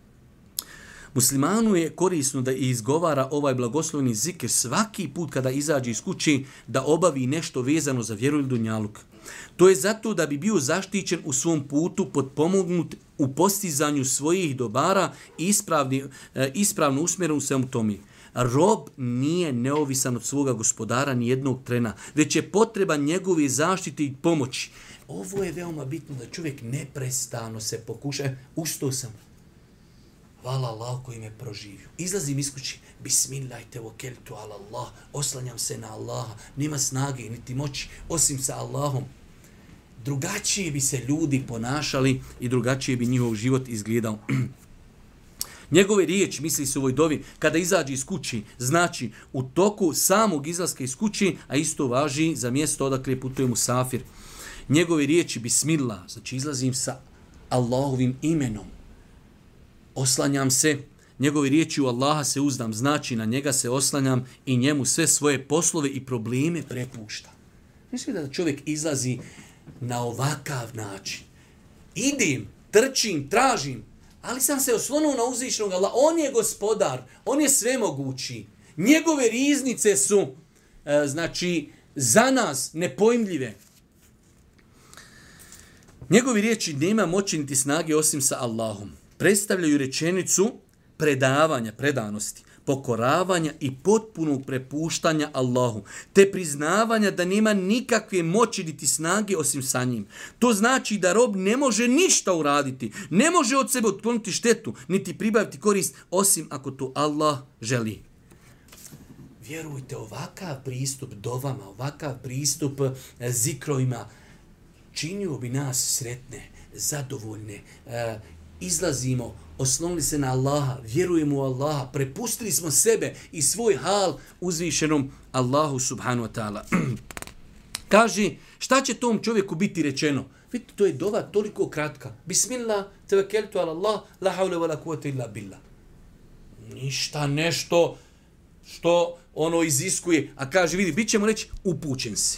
Muslimanu je korisno da izgovara ovaj blagoslovni zikr svaki put kada izađe iz kuće, da obavi nešto vezano za vjeru ili dunjaluk. To je zato da bi bio zaštićen u svom putu, potpomognut u postizanju svojih dobara i ispravni, ispravno usmjeren u svemu tome. Rob nije neovisan od svoga gospodara ni jednog trena, već je potreba njegove zaštite i pomoći. Ovo je veoma bitno da čovjek neprestano se pokuša. Ustao sam. Hvala Allah koji me proživio. Izlazim iz kući. Bismillah tevakeltu ala Allah. Oslanjam se na Allaha. Nema snage niti moći osim sa Allahom. Drugačije bi se ljudi ponašali i drugačije bi njihov život izgledao. Njegove riječi, misli se u ovoj dovi, kada izađe iz kući, znači u toku samog izlaska iz kući, a isto važi za mjesto odakle putuje musafir. Njegove riječi, bismillah, znači izlazim sa Allahovim imenom. Oslanjam se, njegove riječi u Allaha se uzdam, znači na njega se oslanjam i njemu sve svoje poslove i probleme prepuštam. Mislim da čovjek izlazi na ovakav način. Idem, trčim, tražim, ali sam se oslonuo na uzvišenog Allaha. On je gospodar, on je svemogući. Njegove riznice su, e, znači, za nas nepojmljive. Njegove riječi nema moći niti snage osim sa Allahom. Predstavljaju rečenicu predavanja, predanosti, pokoravanja i potpunog prepuštanja Allahu, te priznavanja da nema nikakve moći niti snage osim sa njim. To znači da rob ne može ništa uraditi, ne može od sebe otkloniti štetu, niti pribaviti korist, osim ako to Allah želi. Vjerujte, ovakav pristup dovama, ovakav pristup zikrovima činio bi nas sretne, zadovoljne, izlazimo, oslonili se na Allaha, vjerujemo u Allaha, prepustili smo sebe i svoj hal uzvišenom Allahu subhanahu wa ta'ala. Kaže, šta će tom čovjeku biti rečeno? Vidite, to je dova toliko kratka. Bismillah, tevakeltu ala Allah, la havle wa la kuvvete illa billah. Ništa nešto što ono iziskuje, a kaže, vidi, bit ćemo reći, upućen si.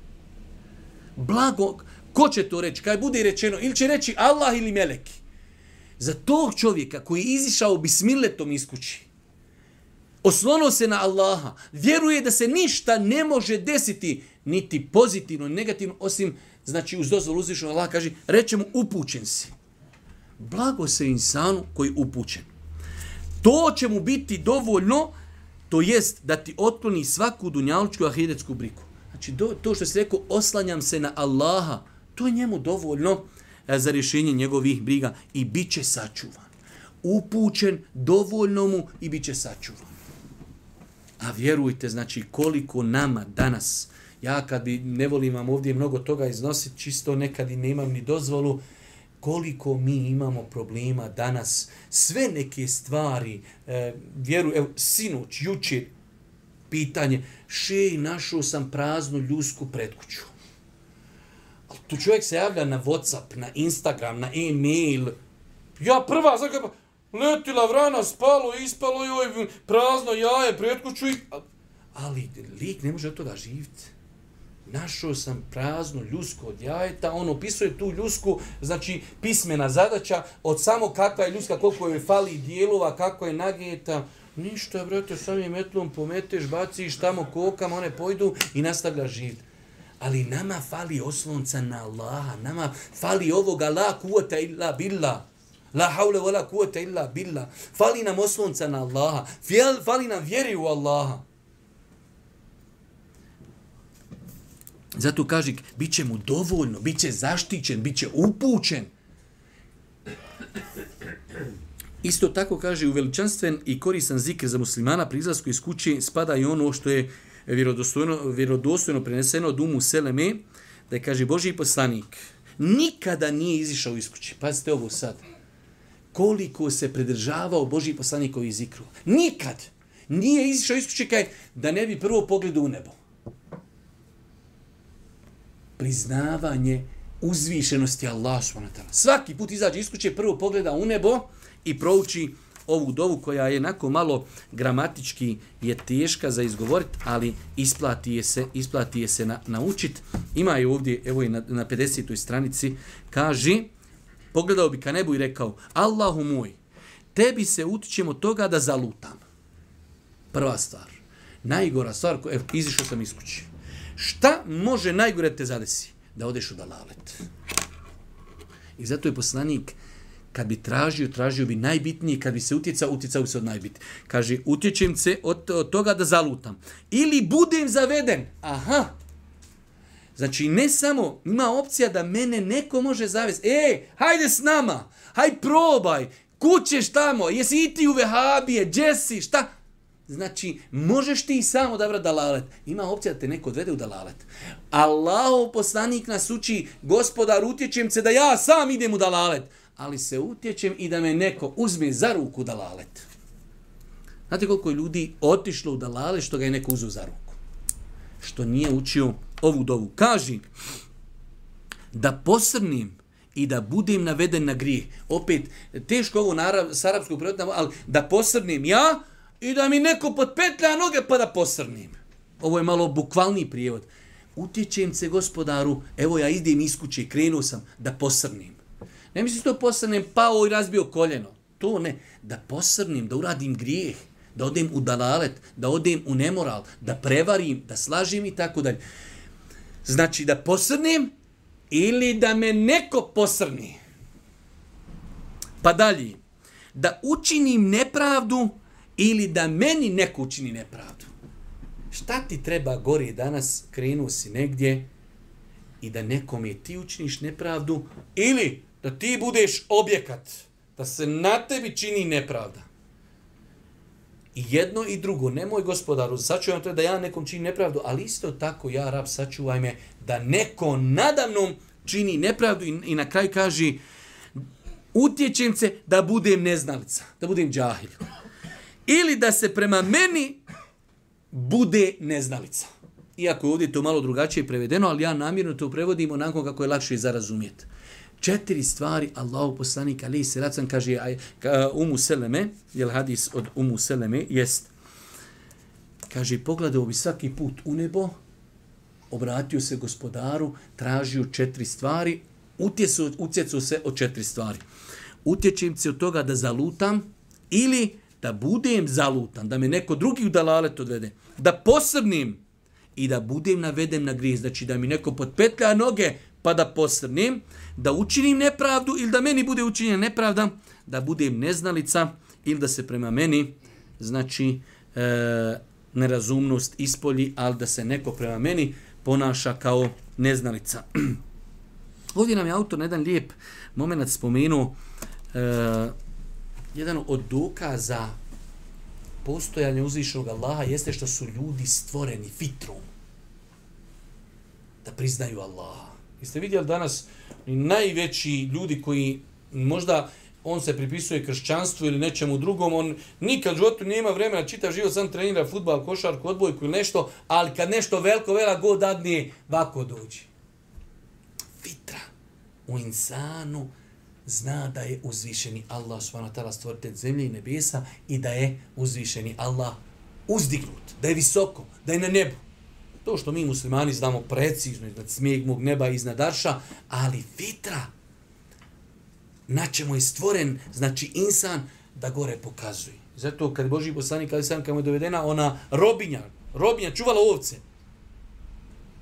Blago, ko će to reći? Kad bude rečeno, ili će reći Allah ili meleki. Za tog čovjeka koji je izišao bismilletom iz kući, oslonuo se na Allaha, vjeruje da se ništa ne može desiti, niti pozitivno, negativno, osim, znači, uz dozvolu uzvišenog Allaha, kaže, reče mu, upućen si. Blago se insanu koji je upućen. To će mu biti dovoljno, to jest da ti otkloni svaku dunjalučku ahiretsku briku. Znači, do, to što se rekao, oslanjam se na Allaha, to je njemu dovoljno za rješenje njegovih briga i bit će sačuvan. Upućen, dovoljno mu i bit će sačuvan. A vjerujte, znači, koliko nama danas, ja kad bi, ne volim vam ovdje mnogo toga iznositi, čisto nekad i nemam ni dozvolu, koliko mi imamo problema danas, sve neke stvari, e, vjeruj, evo, sinoć, jučer, pitanje, šej, našao sam praznu ljusku pred kuću. Tu čovjek se javlja na WhatsApp, na Instagram, na e-mail. Ja prva, znači, letila vrana, spalo, ispalo joj, prazno jaje, pred kuću i... Ali lik ne može od toga živjeti. Našao sam praznu ljusku od jajeta, on opisuje tu ljusku, znači pismena zadaća, od samo kakva je ljuska, koliko joj fali dijelova, kako je nageta. Ništa, brate, samim metlom pometeš, baciš tamo kokama, one pojdu i nastavlja živjeti. Ali nama fali oslonca na Allaha, nama fali ovoga la kuvveta illa billah. La haule wala kuvveta illa billah. Fali nam oslonca na Allaha, fali nam vjeri u Allaha. Zato kaže, bit će mu dovoljno, bit će zaštićen, bit će upućen. Isto tako kaže, u veličanstven i koristan zikr za muslimana pri izlasku iz kuće spada i ono što je vjerodostojno, vjerodostojno preneseno od Umu Seleme, da je, kaže, Božji poslanik nikada nije izišao iz kuće. Pazite ovo sad. Koliko se pridržavao Božji poslanikovi zikru. Nikad nije izišao iz kuće kaj da ne bi prvo pogledao u nebo. Priznavanje uzvišenosti Allah subhanahu wa ta'ala. Svaki put izađe iz kuće, prvo pogleda u nebo i prouči ovu dovu koja je onako malo gramatički je teška za izgovoriti, ali isplati je se, isplati je se na, naučit. Ima je ovdje, evo je na, na pedesetoj stranici, kaže, pogledao bi ka nebu i rekao, Allahu moj, tebi se utičem od toga da zalutam. Prva stvar. Najgora stvar, evo, izišao sam iz kuće. Šta može najgore te zadesi? Da odeš u dalalet. I zato je poslanik, kad bi tražio, tražio bi najbitnije, kad bi se utjecao, utjecao bi se od najbitnije. Kaže, utječem se od, od toga da zalutam. Ili budem zaveden. Aha. Znači, ne samo, ima opcija da mene neko može zavesti. E, hajde s nama, haj probaj, kućeš tamo, jesi i ti u Vehabije, Jesse, šta? Znači, možeš ti sam odabrati dalalet. Ima opcija da te neko odvede u dalalet. Allahov poslanik nas uči, gospodar, utječem se da ja sam idem u dalalet. Ali se utječem i da me neko uzme za ruku dalalet. Znate koliko je ljudi otišlo u dalalet što ga je neko uzeo za ruku? Što nije učio ovu dovu. Kaži, da posrnim i da budem naveden na grijeh. Opet, teško ovo narav, s arapskog prevodna, ali da posrnim ja i da mi neko potpetlja noge pa da posrnim. Ovo je malo bukvalni prijevod. Utječem se gospodaru, evo ja idem iz kuće, krenuo sam da posrnim. Ne mislim to posrnem, pao i razbio koljeno. To ne. Da posrnim, da uradim grijeh, da odem u dalalet, da odem u nemoral, da prevarim, da slažem i tako dalje. Znači da posrnem ili da me neko posrni. Pa dalje. Da učinim nepravdu ili da meni neko učini nepravdu. Šta ti treba gore danas, krenuo si negdje i da nekome ti učiniš nepravdu ili da ti budeš objekat, da se na tebi čini nepravda. I jedno i drugo, nemoj gospodaru, sačuvaj to da ja nekom čini nepravdu, ali isto tako ja, rab, sačuvaj me da neko nadamnom čini nepravdu i, i na kraju kaže, utječem se da budem neznalica, da budem džahil. Ili da se prema meni bude neznalica. Iako je ovdje to malo drugačije prevedeno, ali ja namjerno to prevodim onako kako je lakše za razumjeti. Četiri stvari Allahu poslanik alejhi selam kaže aj Umu Seleme, jel hadis od Umu Seleme jest, kaže, pogledao bi svaki put u nebo, obratio se gospodaru, tražio četiri stvari, utjecao se od četiri stvari. Utječem se od toga da zalutam ili da budem zalutan, da me neko drugi u dalalet odvede, da posrnim i da budem naveden na grijeh, znači da mi neko potpetlja noge pa da posrnim, da učinim nepravdu ili da meni bude učinjena nepravda, da budem neznalica ili da se prema meni, znači, e, nerazumnost ispolji, ali da se neko prema meni ponaša kao neznalica. Ovdje nam je autor na jedan lijep moment spomenuo e, jedan od dokaza postojanja uzvišenog Allaha jeste što su ljudi stvoreni fitrom da priznaju Allaha. Jeste vidjeli danas najveći ljudi koji možda on se pripisuje kršćanstvu ili nečemu drugom, on nikad u životu nema vremena, čita život, sam trenira fudbal, košarku, odbojku ili nešto, ali kad nešto veliko vela god dadne, vako dođe. Fitra u insanu zna da je uzvišeni Allah subhanahu wa ta'ala stvoritelj zemlje i nebesa i da je uzvišeni Allah uzdignut, da je visoko, da je na nebu. To što mi muslimani znamo precizno iznad smijegmog neba i iznad arša, ali fitra na čemu je stvoren, znači insan, da gore pokazuje. Zato kad Božji poslanik ali sam kad mu je dovedena ona robinja, robinja čuvala ovce.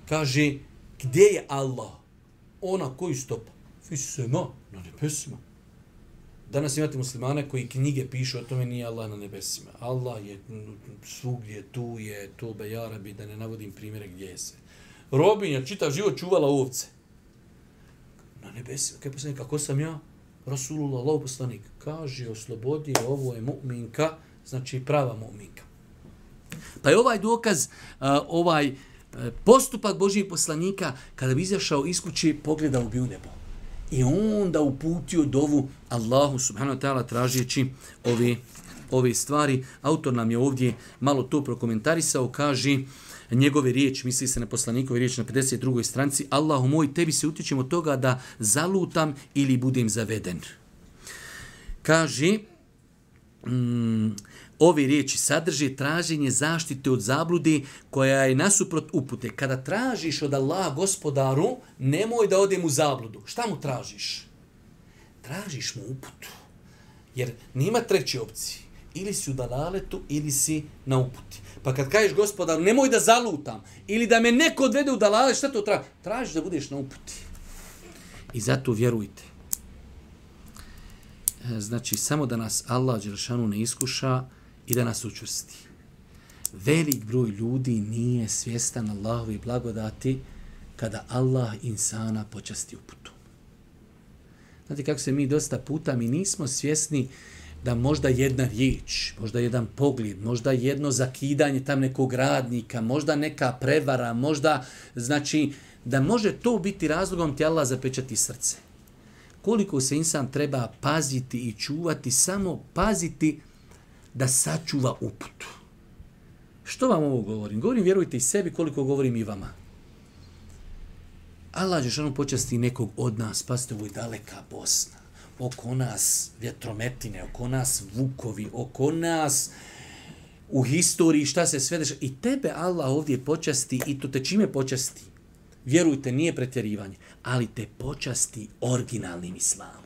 Kaže, gdje je Allah? Ona koji stopa? Fisema, na nebesima. Danas imate muslimane koji knjige pišu o tome, nije Allah na nebesima. Allah je svugdje, tu je, tu be jarabi, da ne navodim primjere gdje je se. Robinja čitav život čuvala ovce. Na nebesima. Kaj poslanik, kako sam ja? Rasulullah, Allah poslanik. Kaže, oslobodi, ovo je mu'minka, znači prava mu'minka. Pa je ovaj dokaz, ovaj postupak Božijeg poslanika, kada bi izašao iz kuće, pogledao bi u nebo. I onda uputio dovu Allahu subhanahu wa ta'ala tražeći ove, ove stvari. Autor nam je ovdje malo to prokomentarisao, kaže njegove riječi, misli se na poslanikove riječi na pedeset drugoj stranici, Allahu moj, tebi se utječem od toga da zalutam ili budem zaveden. Kaže, mm, ove riječi sadrže traženje zaštite od zablude koja je nasuprot upute. Kada tražiš od Allaha gospodaru, nemoj da odem u zabludu. Šta mu tražiš? Tražiš mu uputu. Jer nima treće opcije. Ili si u dalaletu, ili si na uputi. Pa kad kažeš gospodaru, nemoj da zalutam, ili da me neko odvede u dalalet, šta to traži? Tražiš da budeš na uputi. I zato vjerujte. Znači, samo da nas Allah dželešanu ne iskuša i da nas učvrsti. Velik broj ljudi nije svjestan Allahove blagodati kada Allah insana počasti uputom. Znate kako se mi dosta puta, mi nismo svjesni da možda jedna riječ, možda jedan pogled, možda jedno zakidanje tam nekog radnika, možda neka prevara, možda, znači, da može to biti razlogom ti Allah zapečati srce. Koliko se insan treba paziti i čuvati, samo paziti da sačuva uputu. Što vam ovo govorim? Govorim, vjerujte i sebi koliko govorim i vama. Allah dželešanu počasti nekog od nas, pazite, ovo je daleka Bosna. Oko nas vjetrometine, oko nas vukovi, oko nas u historiji šta se sve dešava. I tebe Allah ovdje počasti i to te čime počasti? Vjerujte, nije pretjerivanje, ali te počasti originalnim islamom.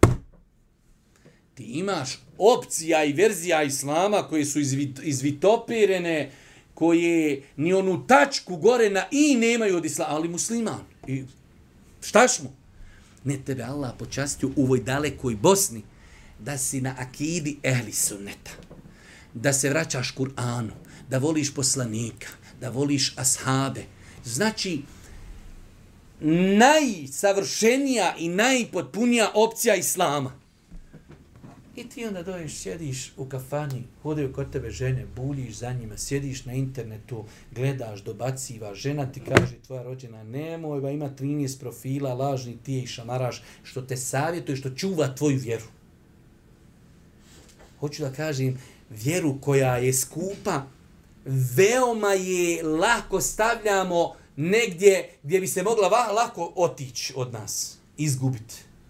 Ti imaš opcija i verzija islama koje su izvit, izvitopirene, koje ni onu tačku gore na i nemaju od islama, ali musliman. I šta smo? Ne, tebe Allah počastio u ovoj dalekoj Bosni da si na akidi ehli sunneta, da se vraćaš Kur'anu, da voliš poslanika, da voliš ashabe. Znači, najsavršenija i najpotpunija opcija islama. I ti onda doješ, sjediš u kafani, hodaju kod tebe žene, buljiš za njima, sjediš na internetu, gledaš, dobacivaš, žena ti kaže, tvoja rođena, nemoj, ba ima trinaest profila, lažni ti je i šamaraš, što te savjetuje, što čuva tvoju vjeru. Hoću da kažem, vjeru koja je skupa, veoma je lako stavljamo negdje gdje bi se mogla lako otići od nas, izgubiti.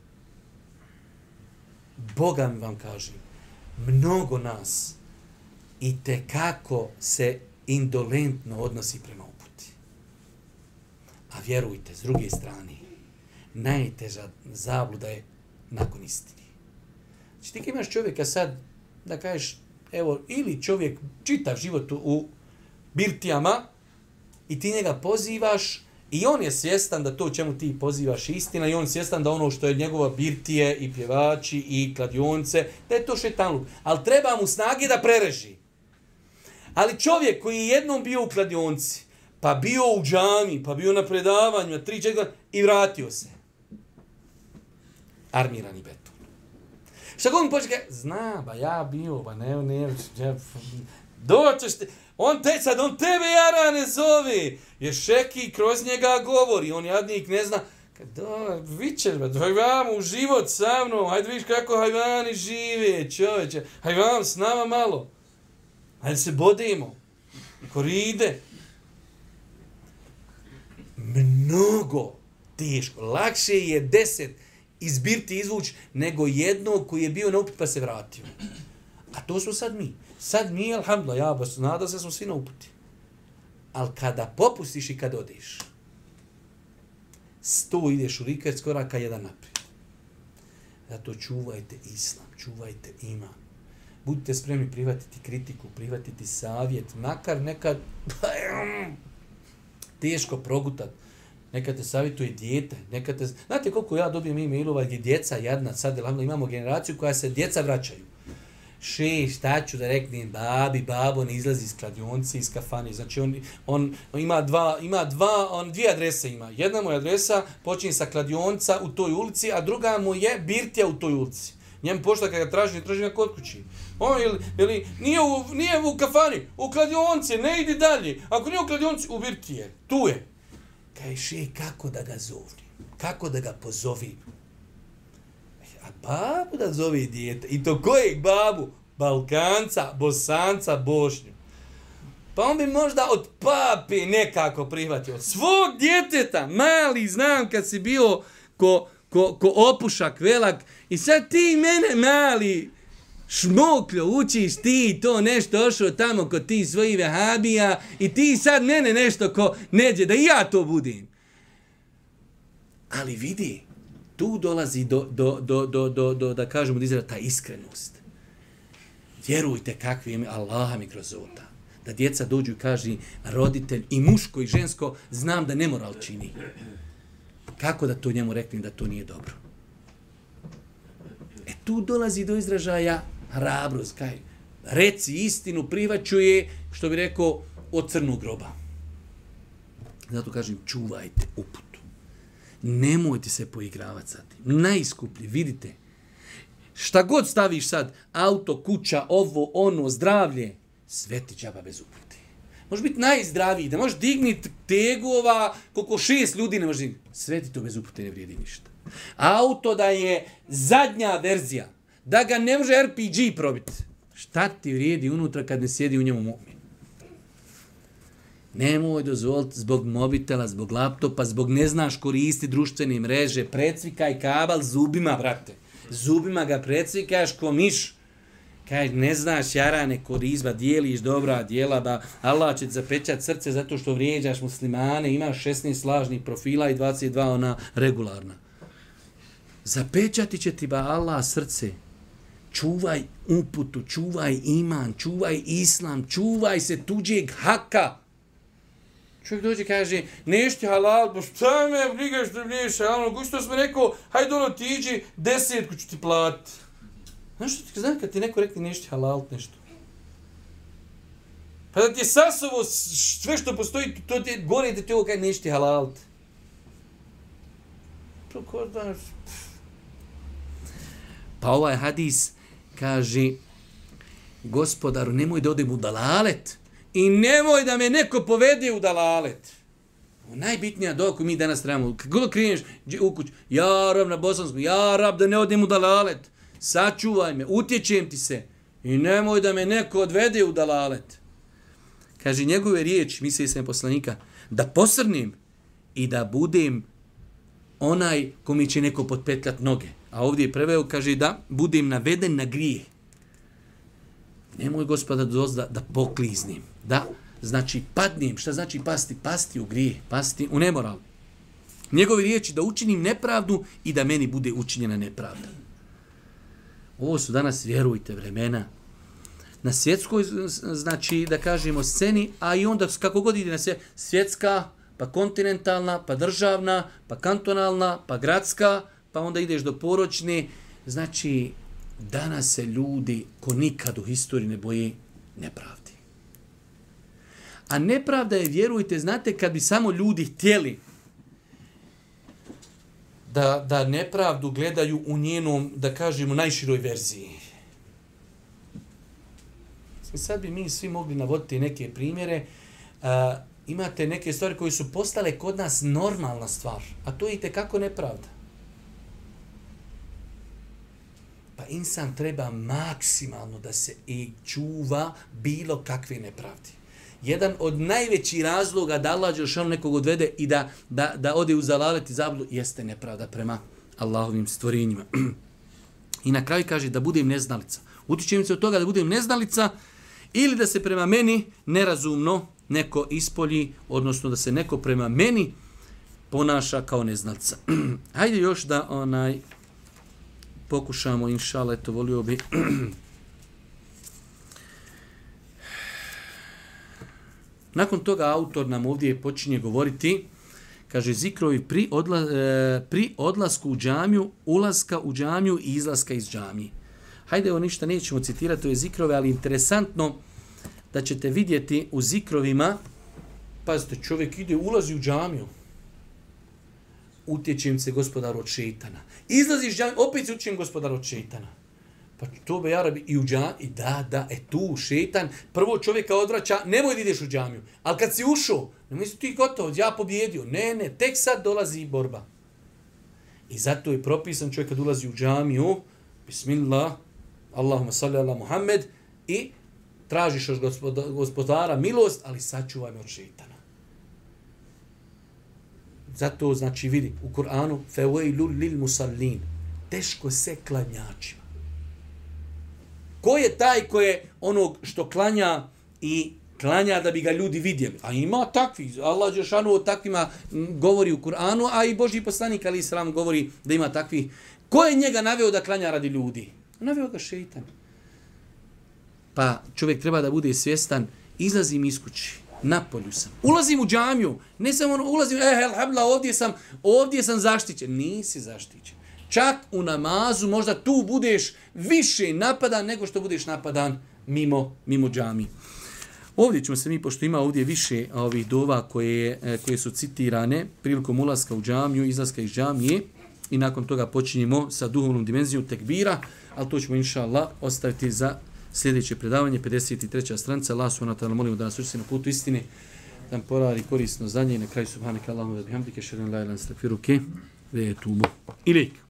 Boga mi vam kažem, mnogo nas i tekako se indolentno odnosi prema uputi. A vjerujte, s druge strane, najteža zabluda je nakon istine. Znači ti imaš čovjeka sad, da kažeš, evo, ili čovjek čitav život u birtijama i ti njega pozivaš i on je svjestan da to čemu ti pozivaš istina i on je svjestan da ono što je njegova birtije i pjevači i kladionce, da je to šetanluk. Ali treba mu snage da prereži. Ali čovjek koji je jednom bio u kladionci, pa bio u džami, pa bio na predavanju, tri četiri i vratio se. Armirani beton. Šta god mi počne kaže, zna, ba ja bio, ba ne, ne, ne, doćeš te, on te sad, on tebe jara ne zove, jer Šeki kroz njega govori, on jadnik ne zna, da, vićeš, ba, dvaj vam u život sa mnom, hajde vidiš kako hajvani žive, čovječe, hajde vam s nama malo, hajde se bodimo, koride. Mnogo teško, lakše je deset izbirti izvući nego jednog koji je bio na uput pa se vratio. A to smo sad mi. Sad mi, alhamdulillah, ja bas, nada se smo svi na uputi. Ali kada popustiš i kad odeš, sto ideš u rikec koraka, jedan naprijed. Zato čuvajte islam, čuvajte iman. Budite spremni prihvatiti kritiku, prihvatiti savjet, makar nekad teško progutat. Neka te savjetuje dijete, neka te... Znate koliko ja dobijem e-mailova gdje djeca jadna, sad imamo generaciju koja se djeca vraćaju. Še, šta ću da reknem, babi, babo ne izlazi iz kladionci, iz kafane. Znači on, on ima, dva, ima dva, on dvije adrese ima. Jedna mu je adresa, počinje sa kladionca u toj ulici, a druga mu je birtija u toj ulici. Njemu pošta kada ga traži, ne traži ga kod kući. On, ili, ili, nije, u, nije u kafani, u kladionci, ne idi dalje. Ako nije u kladionci, u birtije, tu je. Kaj še, kako da ga zovem? Kako da ga pozovim? A babu da zove dijete. I to kojeg babu? Balkanca, Bosanca, Bošnju. Pa on bi možda od pape nekako prihvatio. Od svog djeteta, mali, znam kad si bio ko, ko, ko opušak, velak. I sad ti mene, mali, šmokljo, učiš ti to nešto ošao tamo kod ti svojih vehabija i ti sad mene nešto ko neđe, da i ja to budem. Ali vidi, tu dolazi do, do, do, do, do, do da kažemo, da izgleda ta iskrenost. Vjerujte kakvi je Allah mi kroz ota. Da djeca dođu i kaže, roditelj i muško i žensko, znam da nemoral čini. Kako da to njemu reknem da to nije dobro? E tu dolazi do izražaja hrabrost. Kaj? Reci istinu, prihvaćuje, što bi rekao, od crnog groba. Zato kažem, čuvajte uputu. Nemojte se poigravati sad. Najskuplji, vidite. Šta god staviš sad, auto, kuća, ovo, ono, zdravlje, sve ti džaba bez upute. Može biti najzdraviji, da možeš digniti tegova, koliko šest ljudi ne može digniti. Sve ti to bez upute ne vrijedi ništa. Auto da je zadnja verzija, da ga ne može er pe ge probiti. Šta ti vrijedi unutra kad ne sjedi u njemu mu'min? Nemoj dozvoliti zbog mobitela, zbog laptopa, zbog ne znaš koristi društvene mreže, precvikaj kabal zubima, brate. Zubima ga precvikaš ko miš. Kaj, ne znaš jarane korizba, dijeliš dobra djela, ba Allah će ti zapečat srce zato što vrijeđaš muslimane, imaš šesnaest lažnih profila i dvadeset dva ona regularna. Zapečati će ti ba Allah srce. Čuvaj uputu, čuvaj iman, čuvaj islam, čuvaj se tuđeg haka. Čovjek dođe i kaže, nešto halal, bo šta me briga što vriješ halal, gusto sam rekao, hajde ono ti iđi, desetku ću ti platiti. Znaš što ti znam kad ti neko rekne nešto halal, nešto? Pa da ti je sasovo sve što postoji, to ti gore da ti ovo kaj nešto halal. Pa ovaj hadis kaže, gospodaru, nemoj da odem u dalalet i nemoj da me neko povede u dalalet. Najbitnija dok mi danas trebamo, kako kreneš u kuću, ja rab na bosansku, ja rab da ne odem u dalalet, sačuvaj me, utječem ti se i nemoj da me neko odvede u dalalet. Kaže njegove riječi, misli se poslanika, da posrnem i da budem onaj ko mi će neko potpetljati noge. A ovdje je preveo, kaže da budem naveden na grijeh. Nemoj gospoda da, da pokliznim, da znači padnem. Šta znači pasti? Pasti u grijeh, pasti u nemoral. Njegovi riječi da učinim nepravdu i da meni bude učinjena nepravda. Ovo su danas, vjerujte, vremena na svjetskoj, znači da kažemo sceni, a i onda kako god ide na sve, svjetska, pa kontinentalna, pa državna, pa kantonalna, pa gradska, pa onda ideš do poročne. Znači, danas se ljudi ko nikad u historiji ne boje nepravdi. A nepravda je, vjerujte, znate, kad bi samo ljudi htjeli da, da nepravdu gledaju u njenom, da kažemo, najširoj verziji. Sad bi mi svi mogli navoditi neke primjere. A, imate neke stvari koje su postale kod nas normalna stvar, a to je itekako nepravda. Pa insan treba maksimalno da se i čuva bilo kakve nepravdi. Jedan od najvećih razloga da Allah dželešanu nekog odvede i da, da, da ode u zalalet i zabludu jeste nepravda prema Allahovim stvorenjima. I na kraju kaže da budem neznalica. Utičem se od toga da budem neznalica ili da se prema meni nerazumno neko ispolji, odnosno da se neko prema meni ponaša kao neznalica. Hajde još da onaj pokušamo, inšala, eto, volio bi Nakon toga autor nam ovdje počinje govoriti, kaže zikrovi pri, odla, e, pri odlasku u džamiju, ulaska u džamiju i izlaska iz džamije. Hajde, ovo ništa nećemo citirati, to je zikrove, ali interesantno da ćete vidjeti u zikrovima, pazite, čovjek ide, ulazi u džamiju, utječe im se gospodar od šeitana. Izlazi iz džamije, opet se utječe im gospodar od šeitana. Pa to be Arabi i u džamiji, da, da, e tu šeitan, prvo čovjeka odvraća, nemoj da ideš u džamiju, ali kad si ušao, nemoj si ti gotovo, ja pobjedio, ne, ne, tek sad dolazi borba. I zato je propisan čovjek kad ulazi u džamiju, bismillah, Allahumma salli ala Muhammed, i tražiš od gospodara milost, ali sačuvaj me od šeitana. Zato znači vidi u Kur'anu fawailu lil musallin, teško se klanjačima. Ko je taj ko je onog što klanja i klanja da bi ga ljudi vidjeli? A ima takvi. Allah dželešanu o takvima govori u Kur'anu, a i Božji poslanik alejhi selam govori da ima takvi. Ko je njega naveo da klanja radi ljudi? Naveo ga šejtan. Pa čovjek treba da bude svjestan, izlazim iz kući, napolju sam, ulazim u džamiju, ne samo ono, ulazim, eh, alhamdulillah, ovdje sam, ovdje sam zaštićen. Nisi zaštićen. Čak u namazu možda tu budeš više napadan nego što budeš napadan mimo, mimo džamije. Ovdje ćemo se mi, pošto ima ovdje više ovih dova koje, koje su citirane prilikom ulaska u džamiju, izlaska iz džamije, i nakon toga počinjemo sa duhovnom dimenzijom tekbira, ali to ćemo inša Allah ostaviti za sljedeće predavanje, pedeset treća stranica. Allah subhanahu wa ta'ala molimo da nas učiti na putu istine, da nam poradi korisno znanje i na kraju subhanaka Allahumma wa bihamdike, šeran la ilaha illa anta, astaghfiruke ve etubu ilejk.